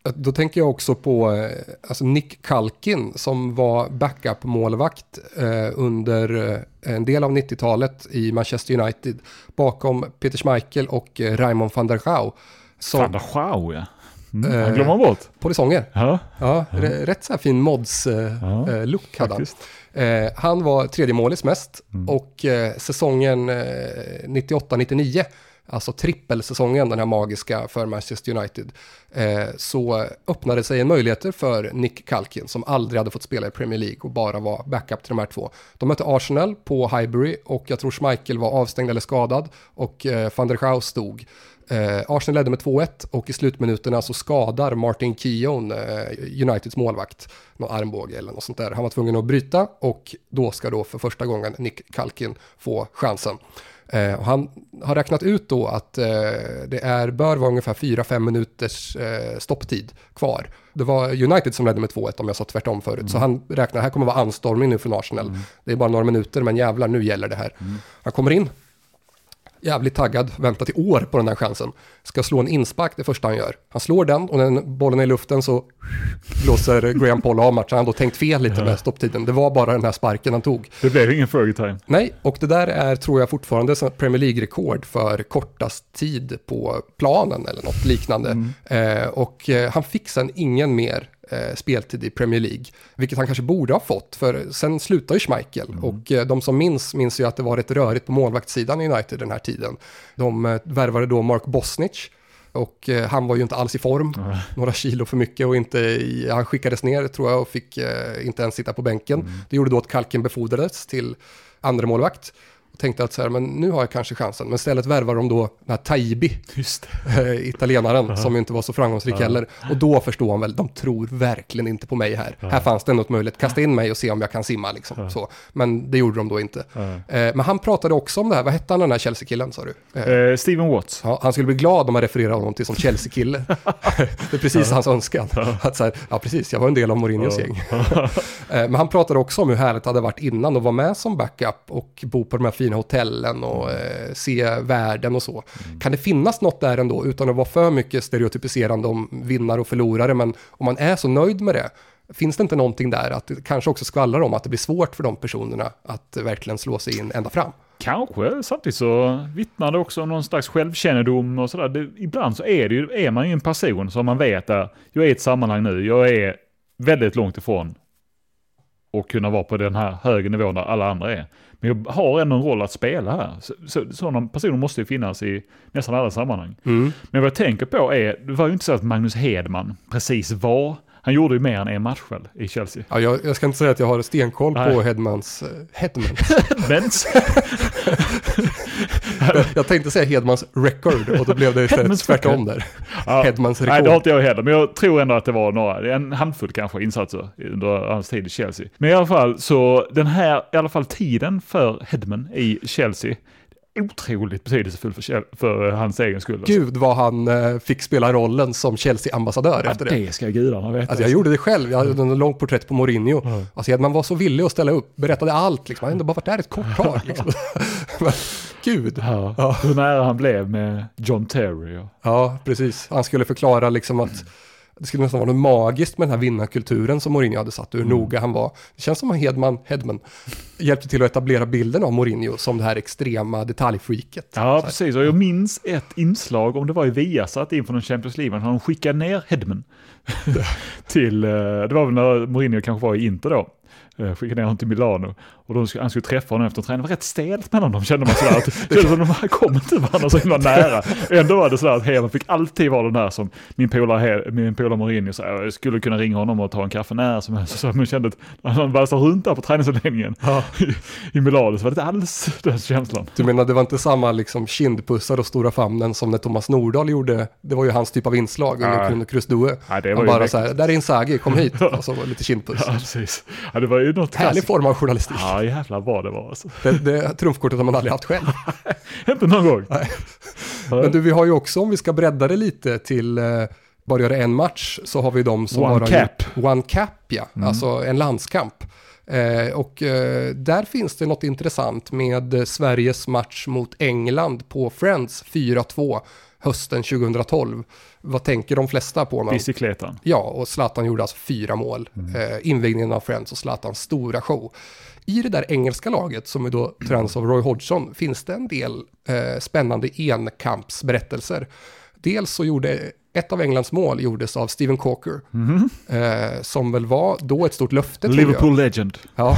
Då tänker jag också på alltså Nick Culkin som var backup-målvakt eh, under eh, en del av nittiotalet i Manchester United bakom Peter Schmeichel och eh, Raymond van der Gouw. Som, van der Gouw, ja. Mm, han eh, glömmer bort. Polisonger. Ja. Ja, ja. R- rätt så här fin mods-look eh, ja, hade han. Eh, han var tredje målis mest mm. och eh, säsongen eh, nittioåtta nittionio, alltså trippelsäsongen, den här magiska för Manchester United, eh, så öppnade sig en möjligheter för Nick Culkin som aldrig hade fått spela i Premier League och bara var backup till de här två. De mötte Arsenal på Highbury och jag tror Schmeichel var avstängd eller skadad och eh, van der Gouw stod. Eh, Arsenal ledde med två ett och i slutminuterna så skadar Martin Keown eh, Uniteds målvakt någon armbåge eller något sånt där. Han var tvungen att bryta och då ska då för första gången Nick Culkin få chansen. Eh, och han har räknat ut då att eh, det är, bör vara ungefär fyra fem minuters eh, stopptid kvar. Det var United som ledde med två ett om jag sa tvärtom förut. Mm. Så han räknar, här kommer vara anstormning nu från Arsenal. Mm. Det är bara några minuter men jävlar, nu gäller det här. Mm. Han kommer in. Jävligt taggad, väntat i år på den här chansen. Ska slå en inspark det första han gör. Han slår den och när bollen är i luften så blåser Graham Poll av matchen. Han har då tänkt fel lite med stopptiden. Det var bara den här sparken han tog. Det blev ingen Fergie time. Nej, och det där är tror jag fortfarande Premier League-rekord för kortast tid på planen eller något liknande. Mm. Eh, och eh, han fick sen ingen mer eh, speltid i Premier League. Vilket han kanske borde ha fått, för sen slutar ju Schmeichel. Mm. Och eh, de som minns, minns ju att det var ett rörigt på målvaktssidan i United den här tiden. De eh, värvade då Mark Bosnich. Och eh, han var ju inte alls i form, mm. några kilo för mycket och inte i, han skickades ner tror jag och fick eh, inte ens sitta på bänken. Mm. Det gjorde då att Culkin befordrades till andra målvakt. Och tänkte att så här, men nu har jag kanske chansen. Men istället värvar de då den här Taibi, Just äh, italienaren, uh-huh. som inte var så framgångsrik uh-huh. heller. Och då förstår han väl, de tror verkligen inte på mig här. Uh-huh. Här fanns det något möjligt, kasta in mig och se om jag kan simma liksom. Uh-huh. Så. Men det gjorde de då inte. Uh-huh. Eh, men han pratade också om det här, vad hette han den här Chelsea-killen sa du? Eh, uh, Steven Watts. Ja, han skulle bli glad om man refererar honom till som Chelsea-kille. Det är precis uh-huh. hans önskan. Uh-huh. Att så här, ja precis, jag var en del av Mourinhos uh-huh. gäng. eh, men han pratade också om hur härligt det hade varit innan och vara med som backup och bo på de här fina hotellen och eh, se världen och så. Mm. Kan det finnas något där ändå utan att vara för mycket stereotypiserande om vinnare och förlorare, men om man är så nöjd med det, finns det inte någonting där att det kanske också skvallrar om att det blir svårt för de personerna att verkligen slå sig in ända fram? Kanske, samtidigt så vittnar det också om någon slags självkännedom och sådär. Det, ibland så är, det ju, är man ju en person som man vet att jag är i ett sammanhang nu, jag är väldigt långt ifrån och kunna vara på den här högre nivån där alla andra är. Men jag har ändå en roll att spela här. Så, så, sådana personer måste ju finnas i nästan alla sammanhang. Mm. Men vad jag tänker på är, det var ju inte så att Magnus Hedman precis var. Han gjorde ju mer än en match väl i Chelsea. Ja, jag, jag ska inte säga att jag har stenkoll Nej. på Hedmans... Uh, Hedmans? Hedmans? jag, jag tänkte säga Hedmans record och då blev det istället tvärtom där. Ja. Hedmans rekord. Nej, det har inte jag heller. Men jag tror ändå att det var några, en handfull kanske insatser under hans tid i Chelsea. Men i alla fall, så den här i alla fall tiden för Hedman i Chelsea, otroligt betydelsefull för, för hans egen skull. Gud vad han eh, fick spela rollen som Chelsea-ambassadör ja, efter det. det ska gudarna veta. Alltså, jag gjorde det själv. Jag hade en lång porträtt på Mourinho. Mm. Alltså, man var så villig att ställa upp. Berättade allt. Liksom. Han hade bara varit där ett kort tag. Liksom. Men, gud. Ja. Ja. Hur nära han blev med John Terry. Och... Ja, precis. Han skulle förklara liksom att mm. det skulle nästan vara något magiskt med den här vinnarkulturen som Mourinho hade satt, hur mm. noga han var. Det känns som att Hedman, Hedman hjälpte till att etablera bilden av Mourinho som det här extrema detaljfreaket. Ja, precis. Och jag minns ett inslag, om det var i Viasat inför den Champions League, han skickade ner Hedman till, det var väl när Mourinho kanske var i Inter då. Skickade ner honom till Milano och då skulle, han skulle träffa honom efter träning. Det var rätt stelt mellan dem, kände man sådär. Att, det som de kom inte varandra så himla nära. Ändå var det sådär att Hedman fick alltid vara den där som min polare, min polare Mourinho så jag skulle kunna ringa honom och ta en kaffe när som helst. Så man kände att han var så runt där på träningsanläggningen ja. i, i Milano, så var det inte alls den känslan. Du menar, det var inte samma liksom kindpussar och stora famnen som när Thomas Nordahl gjorde, det var ju hans typ av inslag under ja. Kunde Krusdue. Ja, det var han bara såhär, där är Inzaghi, kom hit. Och så var lite kindpuss. Ja, precis. Ja, det var ju något härlig form av journalistik. Ja, jävlar vad det var. Alltså. Det, det trumfkortet har man aldrig haft själv. Inte någon gång. Nej. Men du, vi har ju också, om vi ska bredda det lite till eh, bara göra en match, så har vi de som One har cap. One cap, ja. Mm. Alltså en landskamp. Eh, och eh, där finns det något intressant med Sveriges match mot England på Friends fyra två hösten tjugohundratolv. Vad tänker de flesta på? Bicykletan. Ja, och Zlatan gjorde alltså fyra mål. Mm. Eh, invigningen av Friends och Zlatans stora show. I det där engelska laget som är då tränats av Roy Hodgson finns det en del eh, spännande enkampsberättelser. Dels så gjorde ett av Englands mål gjordes av Steven Corker. Mm. Eh, som väl var då ett stort löfte. Liverpool legend. Ja,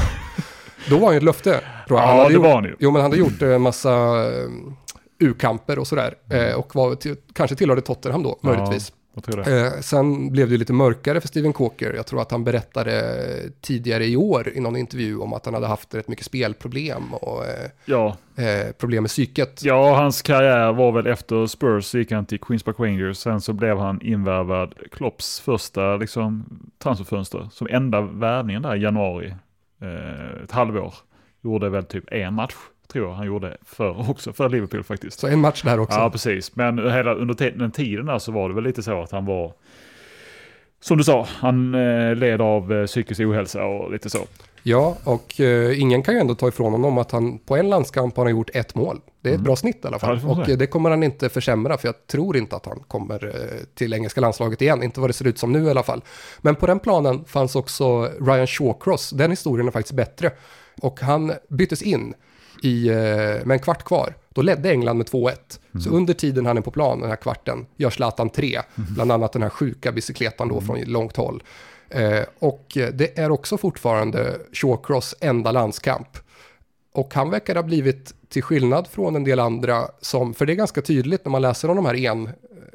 då var han ju ett löfte. Ja, han hade det gjort, var han ju. Jo, men han hade gjort en massa eh, U-kamper och sådär. Eh, och var till, kanske tillhörde Tottenham då, möjligtvis. Ja, eh, sen blev det lite mörkare för Steven Corker. Jag tror att han berättade tidigare i år i någon intervju om att han hade haft rätt mycket spelproblem och eh, ja. eh, problem med psyket. Ja, hans karriär var väl efter Spurs så gick han till Queens Park Rangers. Sen så blev han invärvad Klopps första liksom, transferfönster som enda värvningen där i januari. Eh, ett halvår. Gjorde väl typ en match. Tror jag han gjorde för, också för Liverpool faktiskt. Så en match där också? Ja, precis. Men hela, under te- den tiden där så var det väl lite så att han var, som du sa, han eh, led av eh, psykisk ohälsa och lite så. Ja, och eh, ingen kan ju ändå ta ifrån honom att han på en landskamp har han gjort ett mål. Det är ett mm. bra snitt i alla fall. Ja, det och eh, det kommer han inte försämra, för jag tror inte att han kommer eh, till engelska landslaget igen. Inte vad det ser ut som nu i alla fall. Men på den planen fanns också Ryan Shawcross. Den historien är faktiskt bättre. Och han byttes in i, med en kvart kvar. Då ledde England med två ett. Mm. Så under tiden han är på plan, den här kvarten, gör Zlatan tre. Mm. Bland annat den här sjuka bicykletan då mm. från långt håll. Eh, och det är också fortfarande Shawcross enda landskamp. Och han verkar ha blivit, till skillnad från en del andra, som, för det är ganska tydligt när man läser om de här en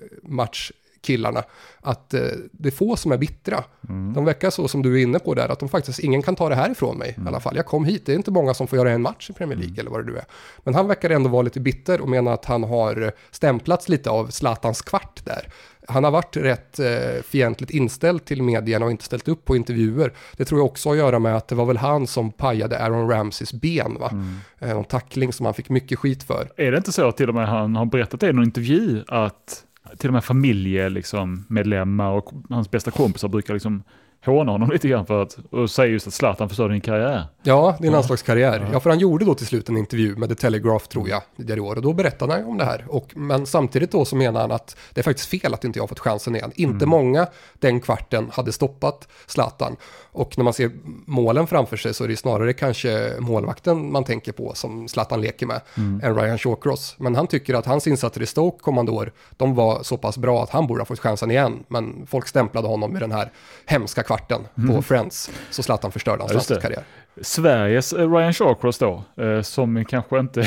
match killarna, att eh, det är få som är bittra. Mm. De verkar så som du är inne på där, att de faktiskt, ingen kan ta det här ifrån mig mm. i alla fall. Jag kom hit, det är inte många som får göra en match i Premier League mm. eller vad det nu är. Men han verkar ändå vara lite bitter och menar att han har stämplats lite av Zlatans kvart där. Han har varit rätt eh, fientligt inställd till medierna och inte ställt upp på intervjuer. Det tror jag också har att göra med att det var väl han som pajade Aaron Ramseys ben, va? Mm. Eh, en tackling som han fick mycket skit för. Är det inte så att till och med han har berättat i någon intervju att till och med familje liksom, medlemmar och hans bästa kompisar brukar liksom håna honom lite grann för att, och säga just att Zlatan förstörde din karriär. Ja, det är en landslagskarriär. Ja. ja, för han gjorde då till slut en intervju med The Telegraph, tror jag, tidigare i år. Och då berättade han om det här. Och, men samtidigt då så menar han att det är faktiskt fel att inte jag har fått chansen igen. Inte mm. många den kvarten hade stoppat Zlatan. Och när man ser målen framför sig så är det snarare kanske målvakten man tänker på som Zlatan leker med mm. än Ryan Shawcross. Men han tycker att hans insatser i Stoke kommande år, de var så pass bra att han borde ha fått chansen igen. Men folk stämplade honom med den här hemska kvarten mm. på Friends. Så Zlatan förstörde hans ja, karriär. Sveriges Ryan Shawcross då, eh, som kanske inte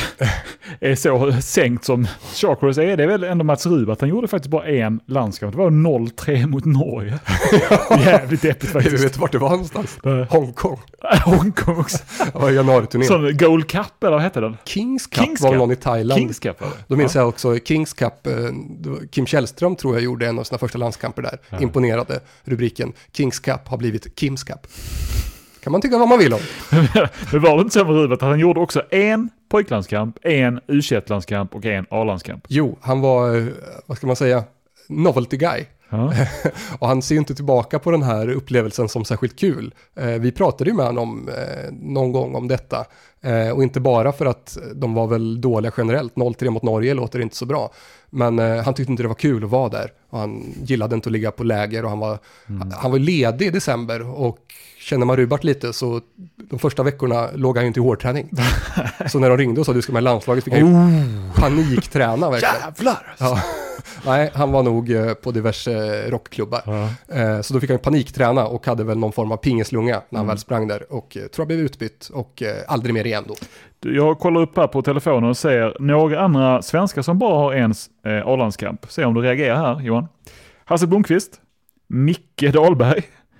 är så sänkt som Shawcross är, det är väl ändå Mats Rubat. Han gjorde faktiskt bara en landskamp. Det var noll tre mot Norge. Jävligt deppigt faktiskt. Du vet vart det var någonstans? Hongkong. Hongkong också. Det var januari-turnén. Som Gold Cup, eller vad hette den? Kings Cup Kings var Cup. Någon i Thailand. Kings Cup var det. Då minns ja. jag också Kings Cup. Kim Källström tror jag gjorde en av sina första landskamper där. Ja. Imponerade rubriken. Kings Cup har blivit Kims Cup. Kan man tycka vad man vill om. Men var det inte så med Rubat att han gjorde också en pojklandskamp, en U tjugoett-landskamp och en A-landskamp? Jo, han var, vad ska man säga, novelty guy. Ja. Och han ser inte tillbaka på den här upplevelsen som särskilt kul. Vi pratade ju med honom någon gång om detta. Och inte bara för att de var väl dåliga generellt. noll tre mot Norge låter inte så bra. Men han tyckte inte det var kul att vara där. Och han gillade inte att ligga på läger. Och han var, mm. han var ledig i december. Och känner man Rubart lite så de första veckorna låg han ju inte i hårdträning. Så när de ringde och sa att du ska med i landslaget fick han ju oh. panikträna verkligen. Jävlar! Ja. Nej, han var nog på diverse rockklubbar. Ja. Så då fick han panikträna och hade väl någon form av pingeslunga när han mm. väl sprang där. Och tror jag blev utbytt och aldrig mer igen då. Jag kollar upp här på telefonen och ser några andra svenskar som bara har en eh, A-landskamp. Se om du reagerar här, Johan. Hasse Blomqvist, Micke Dahlberg,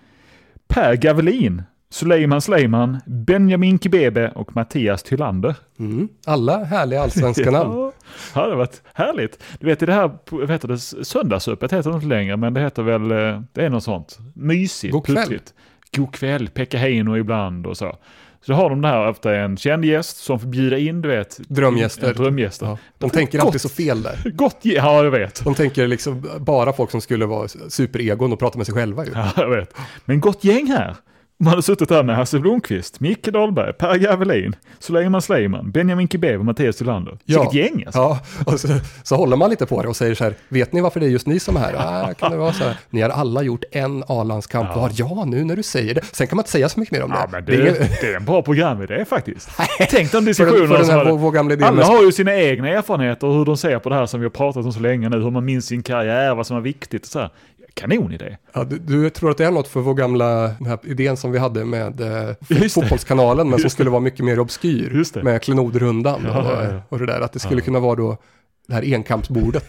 Per Gavelin, Suleiman Sleiman, Benjamin Kibebe och Mattias Thylander. Mm. Alla härliga allsvenska namn. Ja, det har varit härligt. Du vet, i det här vad heter det, söndagsöppet heter det inte längre, men det heter väl, det är något sånt. Mysigt. God kväll. Plötsligt. God kväll, Pekka Heino ibland och så. Så har de det här efter en känd gäst som får bjuda in, du vet. Drömgäster. Drömgäster. Ja. De tänker gott, alltid så fel där. Gott, ja jag vet. De tänker liksom bara folk som skulle vara superegon och prata med sig själva ju. Ja, jag vet. Men gott gäng här. Man hade suttit där med Hasse Blomqvist, Micke Dahlberg, Per Gavelin, Suleiman Sleiman, Benjamin Kibbe och Mattias Tillander. Ja. Vilket gäng alltså. Ja, och så, så håller man lite på det och säger så här, vet ni varför det är just ni som är här? Ah, kan det vara så här? Ni har alla gjort en A-landskamp Ja. var. Ja, nu när du säger det. Sen kan man inte säga så mycket mer om det. Ja, men det, det, är, det är en bra program i det faktiskt. Tänk de för, diskussionerna för den som här, hade, vår, vår gamla idé alla med, har ju sina egna erfarenheter och hur de ser på det här som vi har pratat om så länge nu. Hur man minns sin karriär, vad som var viktigt och så här. Kanon i det. ja, du, du tror att det är något för vår gamla den här idén som vi hade med eh, fotbollskanalen, men som skulle vara mycket mer obskyr Just det. med klenodrundan Ja, och, ja, ja. och det där. Att det skulle Ja. kunna vara då det här enkampsbordet.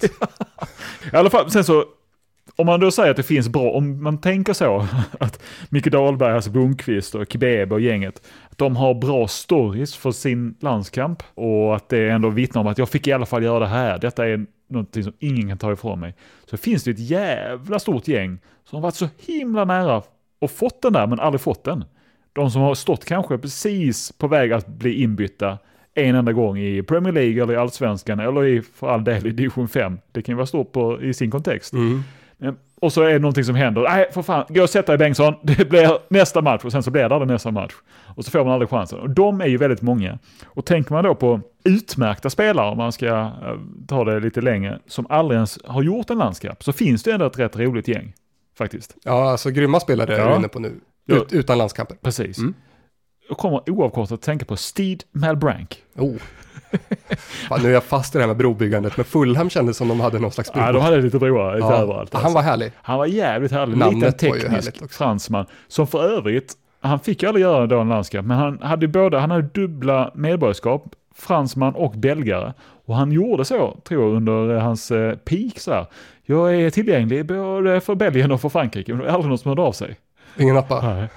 I alla fall, sen så, om man då säger att det finns bra, om man tänker så att Micke Dahlberg, alltså Blomqvist och Kibebe och gänget, att de har bra stories för sin landskamp och att det ändå vittnar om att jag fick i alla fall göra det här. Detta är någonting som ingen kan ta ifrån mig. Så finns det ett jävla stort gäng som har varit så himla nära och fått den där men aldrig fått den. De som har stått kanske precis på väg att bli inbytta en enda gång i Premier League eller i Allsvenskan eller i, för all del, i division fem. Det kan ju vara stort på, i sin kontext. Mm. Men, och så är det någonting som händer. Nej, för fan, gå och sätta dig Bengtsson. Det blir nästa match och sen så blir det aldrig nästa match. Och så får man aldrig chansen. Och de är ju väldigt många. Och tänker man då på utmärkta spelare, om man ska uh, ta det lite längre, som aldrig ens har gjort en landskamp, så finns det ändå ett rätt roligt gäng. Faktiskt. Ja, alltså grymma spelare Ja. är du inne på nu. Ja. Ut, utan landskamper. Precis. Mm. Jag kommer oavkortat att tänka på Steed Malbrank. Oh. Fan, nu är jag fast i det här med brobyggandet, men Fulham kändes som de hade någon slags bro. Ja, de hade lite broar lite Ja, överallt. han Alltså. var härlig. Han var jävligt härlig. Namnet Liten var ju härligt teknisk också. fransman. Som för övrigt, han fick ju aldrig göra då en landskamp, men han hade både, han hade dubbla medborgarskap, fransman och belgare. Och han gjorde så, tror jag, under hans eh, peak så här. Jag är tillgänglig både för Belgien och för Frankrike, men det är aldrig någon som hörde av sig. Ingen appa. Nej.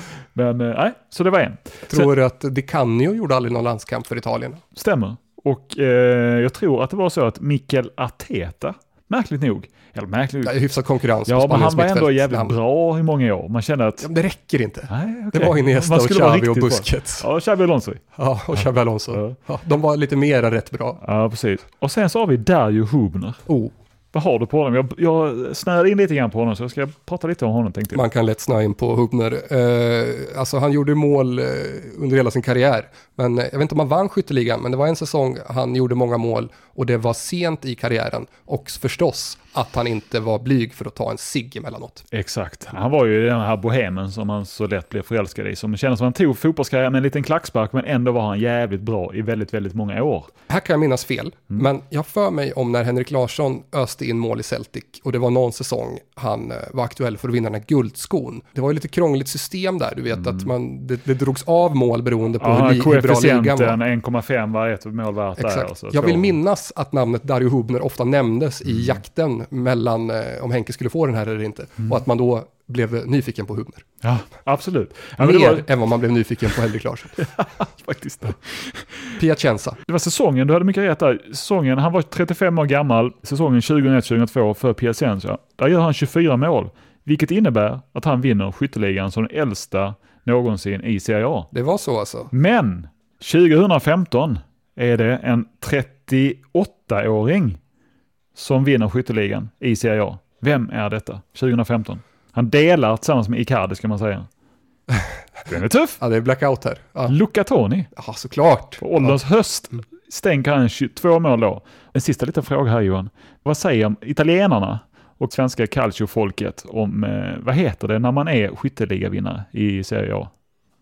Men eh, nej, så det var en. Tror du att Di Canio gjorde aldrig någon landskamp för Italien? Stämmer. Och eh, jag tror att det var så att Mikel Arteta, märkligt nog, eller märkligt Det är hyfsad konkurrens. ja, på men han Spaniens var ändå mittfält. jävligt Han- bra i många år. Man kände att... Ja, men det räcker inte. Nej, okay. Det var Iniesta Man och skulle vara Xavi och riktigt bra. Busquets. Ja, Xavi Alonso. Ja, och Xabi Alonso. Ja. Ja, de var lite mer än rätt bra. Ja, precis. Och sen så har vi Dario Hubner. Oh, Vad har du på honom? Jag, jag snärade in lite grann på honom, så jag ska prata lite om honom, tänkte jag. man kan lätt snöa in på Hubner. Eh, alltså han gjorde mål eh, under hela sin karriär. Men eh, jag vet inte om han vann skytteligan, men det var en säsong han gjorde många mål och det var sent i karriären. Och förstås att han inte var blyg för att ta en cigg emellanåt. Exakt. Han var ju den här bohemen som man så lätt blev förälskad i. Som kändes som han tog fotbollskarriär med en liten klackspark, men ändå var han jävligt bra i väldigt, väldigt många år. Här kan jag minnas fel, men jag för mig om när Henrik Larsson öste in mål i Celtic och det var någon säsong han eh, var aktuell för att vinna den här guldskon. Det var ju lite krångligt system där, du vet att man, det, det drogs av mål beroende på Ja, hur, li- hur bra ligan koefficienten var. en komma fem var ett mål värt där. Exakt. Alltså, Jag vill två. minnas att namnet Dario Hubner ofta nämndes i jakten mellan eh, om Henke skulle få den här eller inte. Och att man då blev nyfiken på Hubner. Ja, absolut. Ja, men Mer det var än vad man blev nyfiken på Henrik Larsson. faktiskt. Piacenza. Det var säsongen, du hade mycket rätt där. Säsongen, han var trettiofem år gammal, säsongen tjugohundraett tjugohundratvå för Piacenza. Där gör han tjugofyra mål, vilket innebär att han vinner skytteligan som den äldsta någonsin i Serie A. Det var så alltså. Men tjugohundrafemton är det en trettioåttaåring som vinner skytteligan i Serie A. Vem är detta? tjugohundrafemton. Han delar tillsammans med Icardi, ska man säga. Den är tuff. Ja, det är blackout här. Ja, Luca Toni. ja såklart. På ålderns höst stänker han tjugotvå mål då. En sista liten fråga här, Johan. Vad säger italienarna och svenska calcio-folket om, eh, vad heter det när man är skytteligavinnare i Serie A?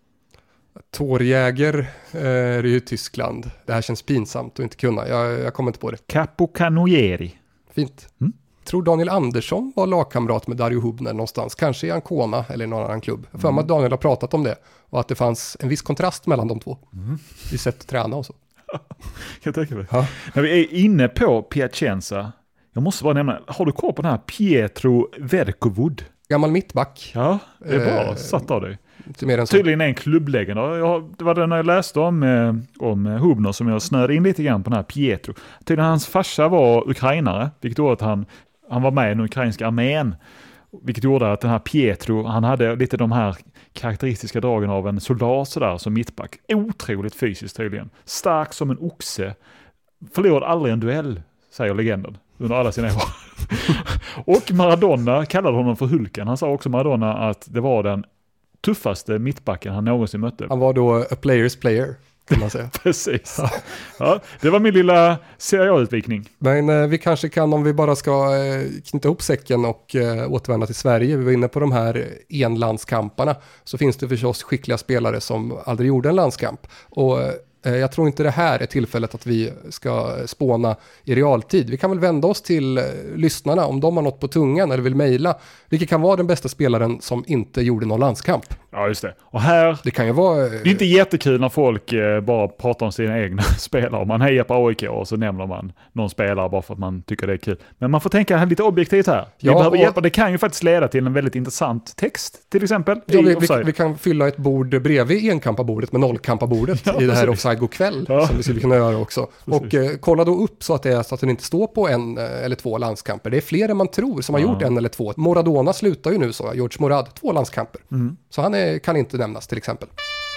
Tårjäger eh, är det ju i Tyskland. Det här känns pinsamt att inte kunna. Jag, jag kommer inte på det. Capocannonieri. Fint. Mm. Tror Daniel Andersson var lagkamrat med Dario Hubner någonstans. Kanske i Ancona eller i någon annan klubb. Jag för mig att Daniel har pratat om det. Och att det fanns en viss kontrast mellan de två. Mm. I sätt att träna och så. Jag tänker mig. Ja. När vi är inne på Piacenza, jag måste bara nämna, har du koll på den här Pietro Verkovud? Gammal mittback. Ja, det är bra. Eh, Satt av dig. Inte mer än så. Tydligen en klubblegend. Jag, det var den jag läste om, eh, om Hubner som jag snörde in lite grann på den här Pietro. Tydligen hans farsa var ukrainare, vilket gjorde att han, han var med i den ukrainska armén. Vilket gjorde att den här Pietro, han hade lite de här karaktäristiska dragen av en soldat sådär som mittback. Otroligt fysiskt tydligen. Stark som en oxe. Förlorade aldrig en duell, säger legenden, under alla sina år. Och Maradona kallade honom för Hulken. Han sa också Maradona att det var den tuffaste mittbacken han någonsin mötte. Han var då a player's player, kan man säga. Precis. Ja, det var min lilla serialutvikning. Men eh, vi kanske kan, om vi bara ska eh, knyta ihop säcken och eh, återvända till Sverige. Vi var inne på de här enlandskamparna. Så finns det förstås skickliga spelare som aldrig gjorde en landskamp. Och eh, jag tror inte det här är tillfället att vi ska spåna i realtid. Vi kan väl vända oss till eh, lyssnarna om de har något på tungan eller vill mejla. Vilket kan vara den bästa spelaren som inte gjorde någon landskamp. Ja, just det. Och här, det kan ju vara... Det är inte jättekul när folk eh, bara pratar om sina egna spelare. Man hejar på A I K och så nämner man någon spelare bara för att man tycker det är kul. Men man får tänka lite objektivt här. Vi ja, behöver och... hjälpa. Det kan ju faktiskt leda till en väldigt intressant text, till exempel. Ja, vi, vi, vi kan fylla ett bord bredvid enkamparbordet med nollkamparbordet ja, i det här Offside God kväll, ja. Som vi skulle kunna göra också. Och eh, kolla då upp så att det är så att den inte står på en eller två landskamper. Det är fler än man tror som har ja. gjort en eller två. Maradona slutar ju nu så, George Morad, två landskamper. Mm. Så han är, kan inte nämnas till exempel.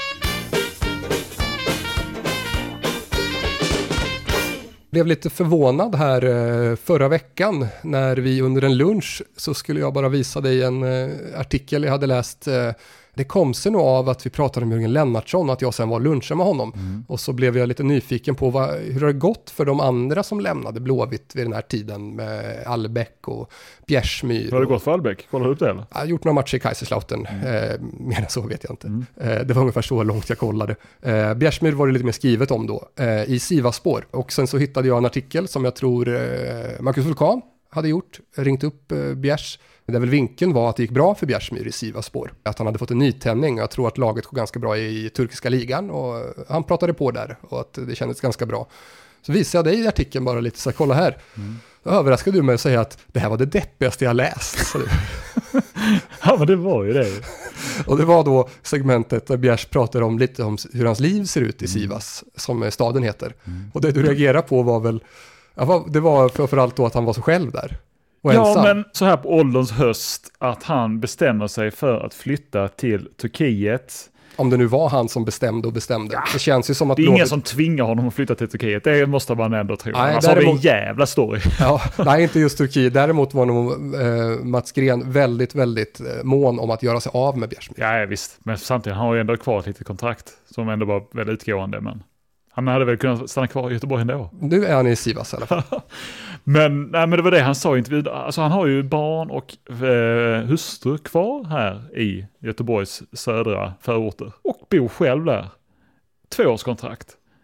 Blev lite förvånad här förra veckan när vi under en lunch så skulle jag bara visa dig en artikel jag hade läst. Det kom sig nog av att vi pratade om Jörgen Lennartsson och att jag sen var lunchen med honom. Mm. Och så blev jag lite nyfiken på vad, hur det har gått för de andra som lämnade Blåvitt vid den här tiden med Albeck och Bjärsmyr. Hur har det gått för Albeck? Kollar du upp det eller? Jag har gjort några matcher i Kaiserslautern. Mm. Eh, mer än så vet jag inte. Mm. Eh, det var ungefär så långt jag kollade. Eh, Bjärsmyr var det lite mer skrivet om då. Eh, I Sivaspår. Och sen så hittade jag en artikel som jag tror eh, Marcus Vulkan hade gjort. Ringt upp eh, Bjärs. Där väl vinkeln var att det gick bra för Bjärsmyr i Sivaspår. Att han hade fått en nytändning. Jag tror att laget går ganska bra i, i turkiska ligan. Och han pratade på där. Och att det kändes ganska bra. Så visade jag dig i artikeln bara lite. Så kolla här. Mm. Då överraskade du mig att säga att det här var det deppigaste jag läst. Ja, men det var ju det. Och det var då segmentet där Bjärs pratar om lite om hur hans liv ser ut i Sivas. Mm. Som staden heter. Mm. Och det du reagerade på var väl... Ja, det var framförallt då att han var så själv där. Ja, ensam. Men så här på ålderns höst att han bestämmer sig för att flytta till Turkiet. Om det nu var han som bestämde och bestämde. Ja, det känns ju som att... Det är ingen som tvingar honom att flytta till Turkiet. Det måste man ändå tro. Nej, alltså däremot... har vi en jävla story. Ja, nej, inte just Turkiet. Däremot var nog eh, Mats Gren väldigt, väldigt eh, mån om att göra sig av med Bjärsmyr. Ja, visst. Men samtidigt har han ju ändå kvar ett litet kontrakt som ändå var väldigt utgående. Men han hade väl kunnat stanna kvar i Göteborg ändå. Nu är han i Sivas i alla fall. men, nej, men det var det han sa i intervjun. Alltså han har ju barn och eh, hustru kvar här i Göteborgs södra förorter. Och bor själv där. Tvåårskontrakt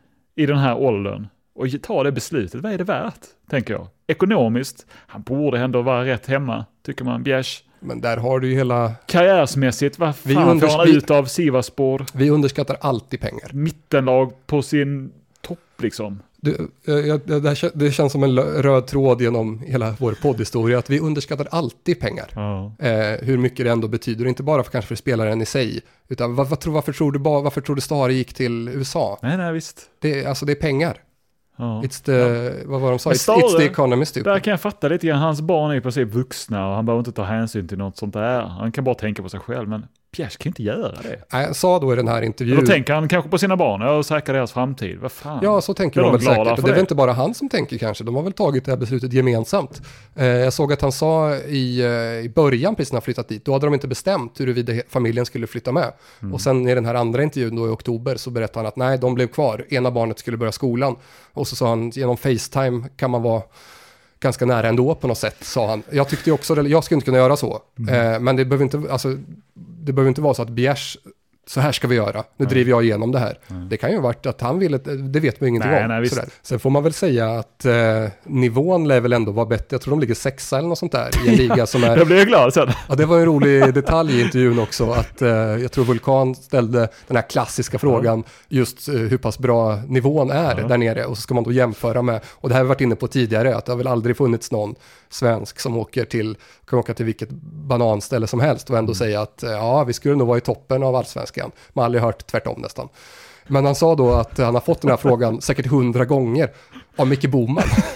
i den här åldern. Och ta det beslutet, vad är det värt? Tänker jag. Ekonomiskt, han borde ändå vara rätt hemma, tycker man. Bjärs. Men där har du ju hela... Karriärsmässigt, vad fan vi undersk- får han ut av Sivaspår? Vi underskattar alltid pengar. Mittenlag på sin topp liksom. Du, jag, det, det känns som en röd tråd genom hela vår poddhistoria att vi underskattar alltid pengar. Ja. Eh, hur mycket det ändå betyder, inte bara för kanske för spelaren i sig, utan vad, vad, varför tror du bara, varför tror du Stare gick till U S A? Nej, nej, visst. Det, alltså det är pengar. Ja. It's the, ja. Vad var de sa? It's, Stare, it's the economy stupid. Där kan jag fatta lite grann. Hans barn är i princip vuxna och han behöver inte ta hänsyn till något sånt där. Han kan bara tänka på sig själv, men Bjärs kan inte göra det. Jag sa då i den här intervjun... Då tänker han kanske på sina barn och säkrar deras framtid. Vad fan? Ja, så tänker de väl säkert. Och det är väl inte bara han som tänker kanske. De har väl tagit det här beslutet gemensamt. Eh, jag såg att han sa i, eh, i början, precis när han flyttat dit, då hade de inte bestämt huruvida familjen skulle flytta med. Mm. Och sen i den här andra intervjun då i oktober så berättade han att nej, de blev kvar. Ena barnet skulle börja skolan. Och så sa han, genom FaceTime kan man vara ganska nära ändå på något sätt, sa han. Jag tyckte också, jag skulle inte kunna göra så. Mm. Eh, men det behöver inte, alltså, det behöver inte vara så att Bjärs, så här ska vi göra. Nu mm. driver jag igenom det här. Mm. Det kan ju ha varit att han ville, det vet man ingenting nej, om. Nej, Sen får man väl säga att eh, nivån lär väl ändå vara bättre. Jag tror de ligger sexa eller något sånt där i en liga som är... Jag blev glad sen. Ja, det var en rolig detalj i intervjun också. Att eh, jag tror Vulkan ställde den här klassiska frågan mm. just eh, hur pass bra nivån är mm. där nere. Och så ska man då jämföra med, och det här har vi varit inne på tidigare, att det har väl aldrig funnits någon svensk som åker till, kan åka till vilket bananställe som helst och ändå mm. säga att ja, vi skulle nog vara i toppen av allsvenskan. Man har aldrig hört tvärtom nästan. Men han sa då att han har fått den här frågan säkert hundra gånger av Micke Boman.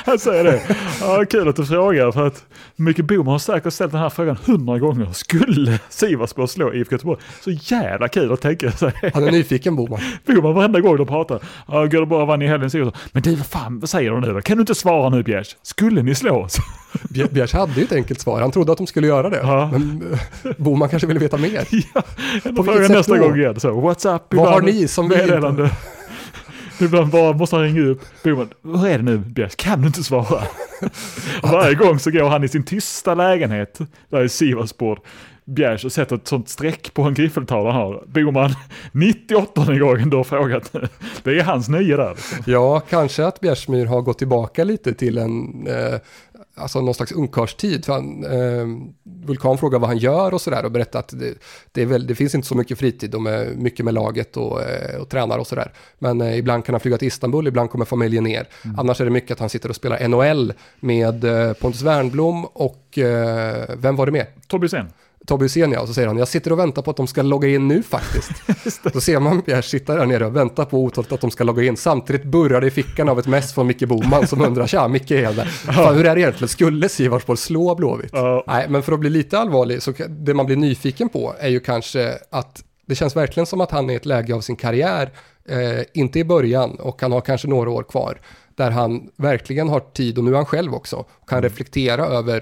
Han säger det. Ja, kul att du frågar, för att Micke Boman har säkert ställt den här frågan hundra gånger. Skulle Sivasspor slå I F K Göteborg? Så jävla kul att tänka sig. Han är nyfiken, Boman. Boman varenda gång de pratar. Ja, går det bara vann i helgen Sivasspor. Men du, vad fan, vad säger de nu då? Kan du inte svara nu, Bjärs? Skulle ni slå oss? Bjärs hade ju ett enkelt svar. Han trodde att de skulle göra det. Ja. Men Boman kanske ville veta mer. Ja, på frågan nästa gång igen. Så, what's up? Vad har ni som meddelande? Ibland bara måste han ringa upp. Boman, hur är det nu, Bjärs? Kan du inte svara? Varje gång så går han i sin tysta lägenhet där i Sivasspor, Bjärs, och sätter ett sånt streck på en griffeltavla han har. Boman, nittioåttonde gången du har frågat. Det är hans nöje där. Liksom. Ja, kanske att Bjärsmyr har gått tillbaka lite till en... Eh, alltså någon slags ungkarlstid. För han, eh, Vulkan frågar vad han gör och sådär och berättar att det, det, är väl, det finns inte så mycket fritid. De är mycket med laget och, eh, och tränar och sådär. Men eh, ibland kan han flyga till Istanbul, ibland kommer familjen ner. Mm. Annars är det mycket att han sitter och spelar N H L med eh, Pontus Wernblom och eh, vem var det med? Tobbe Hysén. Tobbe Hysén, ja, och så säger han, jag sitter och väntar på att de ska logga in nu faktiskt. Då ser man Bjärs sitta där nere och vänta på otåligt att de ska logga in. Samtidigt burrar det i fickan av ett mess från Micke Boman som undrar, tja, Micke är där. Fan, hur är det egentligen? Skulle Sivasspor slå Blåvitt? Uh. Nej, men för att bli lite allvarlig, så det man blir nyfiken på är ju kanske att det känns verkligen som att han är i ett läge av sin karriär, eh, inte i början, och han har kanske några år kvar, där han verkligen har tid, och nu är han själv också, och kan reflektera över,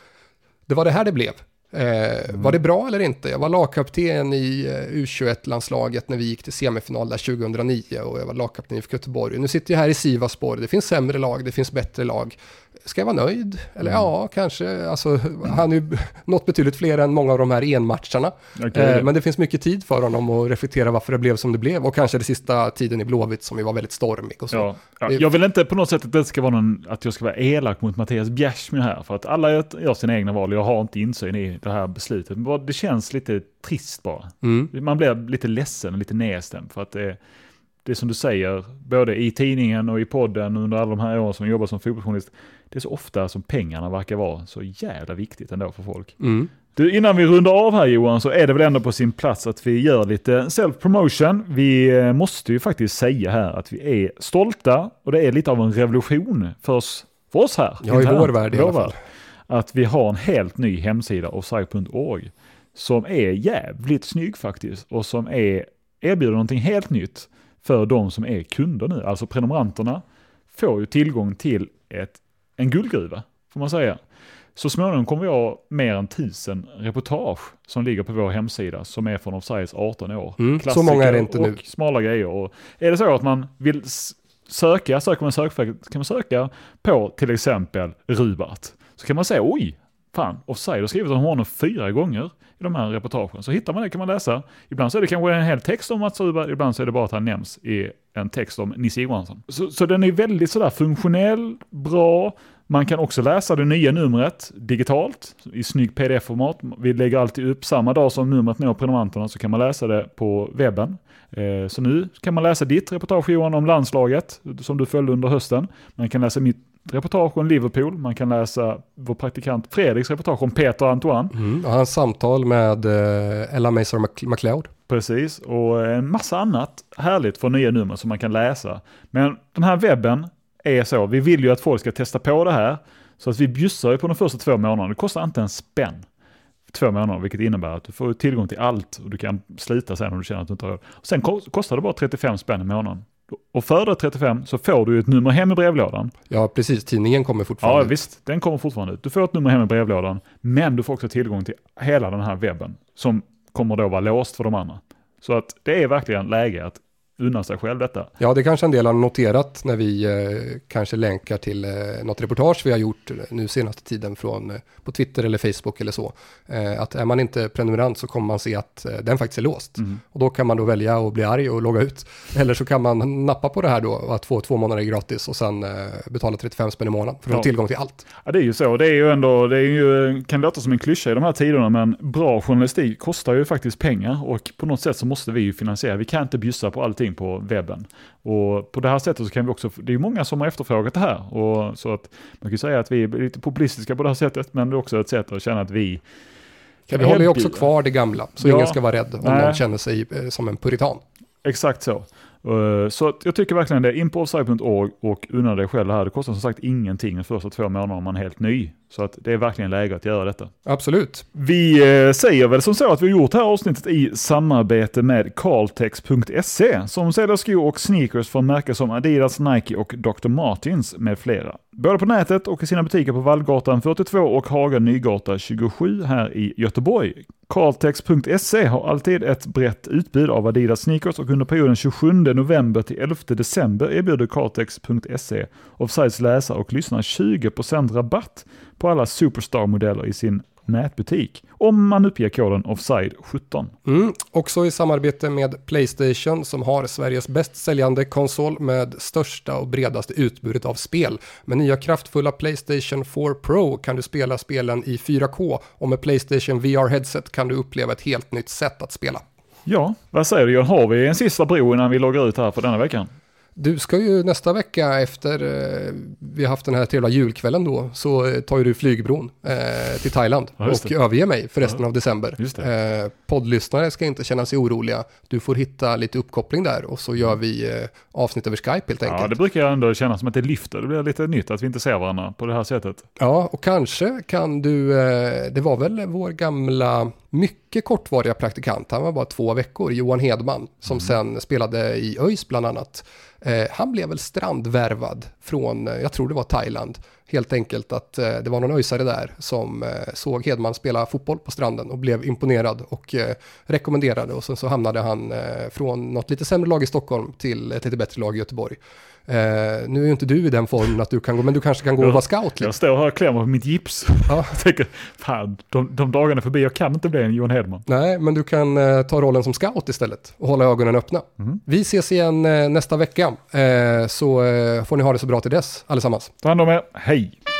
det var det här det blev. Eh, mm. Var det bra eller inte? Jag var lagkapten i uh, U tjugoett-landslaget när vi gick till semifinal där tjugohundranio, och jag var lagkapten i F K Göteborg. Nu sitter jag här i Sivasspor. Det finns sämre lag, det finns bättre lag. Ska jag vara nöjd? Eller mm. ja, kanske. Alltså, han har ju nått betydligt fler än många av de här enmatcherna. Okay. Eh, men det finns mycket tid för honom att reflektera varför det blev som det blev. Och kanske det sista tiden i Blåvitt som ju var väldigt stormig. Och så. Ja. Ja. Jag vill inte på något sätt att det ska vara någon, att jag ska vara elak mot Mattias Bjärsmyr här. För att alla gör sina egna val. Jag har inte insyn i det här beslutet. Men det känns lite trist bara. Mm. Man blir lite ledsen och lite nedstämd. För att det, det som du säger, både i tidningen och i podden under alla de här åren som jag jobbar som fotbollsjournalist, det är så ofta som pengarna verkar vara så jävla viktigt ändå för folk. Mm. Du, innan vi rundar av här, Johan, så är det väl ändå på sin plats att vi gör lite self-promotion. Vi måste ju faktiskt säga här att vi är stolta, och det är lite av en revolution för oss, för oss här. Ja, i vår värld i alla fall. Att vi har en helt ny hemsida, offside punkt org, som är jävligt snygg faktiskt, och som är, erbjuder någonting helt nytt för de som är kunder nu. Alltså prenumeranterna får ju tillgång till ett, en guldgruva, får man säga. Så småningom kommer vi ha mer än tusen reportage som ligger på vår hemsida, som är från Offsides arton år. Mm, så många är det inte och nu. Smala grejer. Och är det så att man vill söka, söker man sökfält, kan man söka på till exempel Rubart. Så kan man säga, oj, fan, Offside har skrivit om honom fyra gånger i de här reportagen. Så hittar man det, kan man läsa. Ibland så är det kanske en hel text om Mats Rubart, ibland så är det bara att han nämns i en text om Nisse Johansson. Så, så den är väldigt sådär funktionell, bra. Man kan också läsa det nya numret digitalt i snygg P D F-format. Vi lägger alltid upp samma dag som numret når prenumeranterna, så kan man läsa det på webben. Eh, så nu kan man läsa ditt reportage, Johan, om landslaget som du följde under hösten. Man kan läsa mitt reportage om Liverpool. Man kan läsa vår praktikant Fredriks reportage om Peter Antoine. Mm, och hans samtal med eh, Ella Mason McLeod. Precis, och en massa annat härligt från nya nummer som man kan läsa. Men den här webben är så, vi vill ju att folk ska testa på det här, så att vi bjussar ju på de första två månaderna. Det kostar inte en spänn för två månader, vilket innebär att du får tillgång till allt och du kan slita sen om du känner att du inte har råd. Sen kostar det bara trettiofem spänn i månaden. Och för det trettiofem så får du ett nummer hem i brevlådan. Ja, precis. Tidningen kommer fortfarande Ja, ut. visst. Den kommer fortfarande ut. Du får ett nummer hem i brevlådan, men du får också tillgång till hela den här webben som kommer då vara låst för de andra. Så att det är verkligen läge att unna sig själv detta. Ja, det kanske en del har noterat när vi eh, kanske länkar till eh, något reportage vi har gjort nu senaste tiden från, eh, på Twitter eller Facebook eller så. Eh, att är man inte prenumerant så kommer man se att eh, den faktiskt är låst. Mm. Och då kan man då välja att bli arg och logga ut. Eller så kan man nappa på det här då och att få två månader gratis och sen eh, betala trettiofem spänn i månaden för att ja. få tillgång till allt. Ja, det är ju så. Det är ju ändå, det är ju, kan låta som en klyscha i de här tiderna, men bra journalistik kostar ju faktiskt pengar, och på något sätt så måste vi ju finansiera. Vi kan inte bjussa på allting på webben. Och på det här sättet så kan vi också, det är ju många som har efterfrågat det här, och så att man kan ju säga att vi är lite populistiska på det här sättet, men det är också ett sätt att känna att vi ja, vi håller ju också kvar det gamla, så ja, ingen ska vara rädd om nej. någon känner sig eh, som en puritan. Exakt så. Uh, så att jag tycker verkligen det. In på offside punkt org och unna dig själv här. Det kostar som sagt ingenting de första två månaderna om man är helt ny. Så att det är verkligen läge att göra detta. Absolut. Vi uh, säger väl som så att vi har gjort det här avsnittet i samarbete med Carltex punkt se som säljer skor och sneakers från märken som Adidas, Nike och doktor Martens med flera. Både på nätet och i sina butiker på Vallgatan fyrtiotvå och Haga Nygata tjugosju här i Göteborg. Carltex punkt se har alltid ett brett utbud av Adidas sneakers och under perioden tjugosjunde november till elfte december erbjuder Carltex punkt se Offsides läsare och lyssnare tjugo procent rabatt på alla Superstar-modeller i sin nätbutik om man uppger koden Offside sjutton. Mm, också i samarbete med PlayStation som har Sveriges bäst säljande konsol med största och bredaste utbudet av spel. Med nya kraftfulla PlayStation four Pro kan du spela spelen i fyra K och med PlayStation V R-headset kan du uppleva ett helt nytt sätt att spela. Ja, vad säger du John? Har vi en sista bro innan vi loggar ut här för denna veckan? Du ska ju nästa vecka efter eh, vi har haft den här trevliga julkvällen då så eh, tar ju du flygbron eh, till Thailand ja, och överger mig för resten ja. av december. Eh, poddlyssnare ska inte känna sig oroliga. Du får hitta lite uppkoppling där och så gör vi eh, avsnitt över Skype helt enkelt. Ja, det brukar jag ändå känna som att det lyfter. Det blir lite nytt att vi inte ser varandra på det här sättet. Ja, och kanske kan du, eh, det var väl vår gamla mycket kortvariga praktikant, han var bara två veckor, Johan Hedman, som mm. sen spelade i ÖIS bland annat. Eh, han blev väl strandvärvad från, jag tror det var Thailand, helt enkelt att eh, det var någon öjsare där som eh, såg Hedman spela fotboll på stranden och blev imponerad och eh, rekommenderade och sen så hamnade han eh, från något lite sämre lag i Stockholm till ett lite bättre lag i Göteborg. Uh, nu är ju inte du i den formen att du kan gå, men du kanske kan gå och vara scout. Liksom. Jag står här och klämmer på mitt gips. Ja. Jag tänker, fan, de, de dagarna förbi, jag kan inte bli en Johan Hedman. Nej, men du kan uh, ta rollen som scout istället och hålla ögonen öppna. Mm. Vi ses igen uh, nästa vecka, uh, så uh, får ni ha det så bra till dess allesammans. Ta hand om er, hej!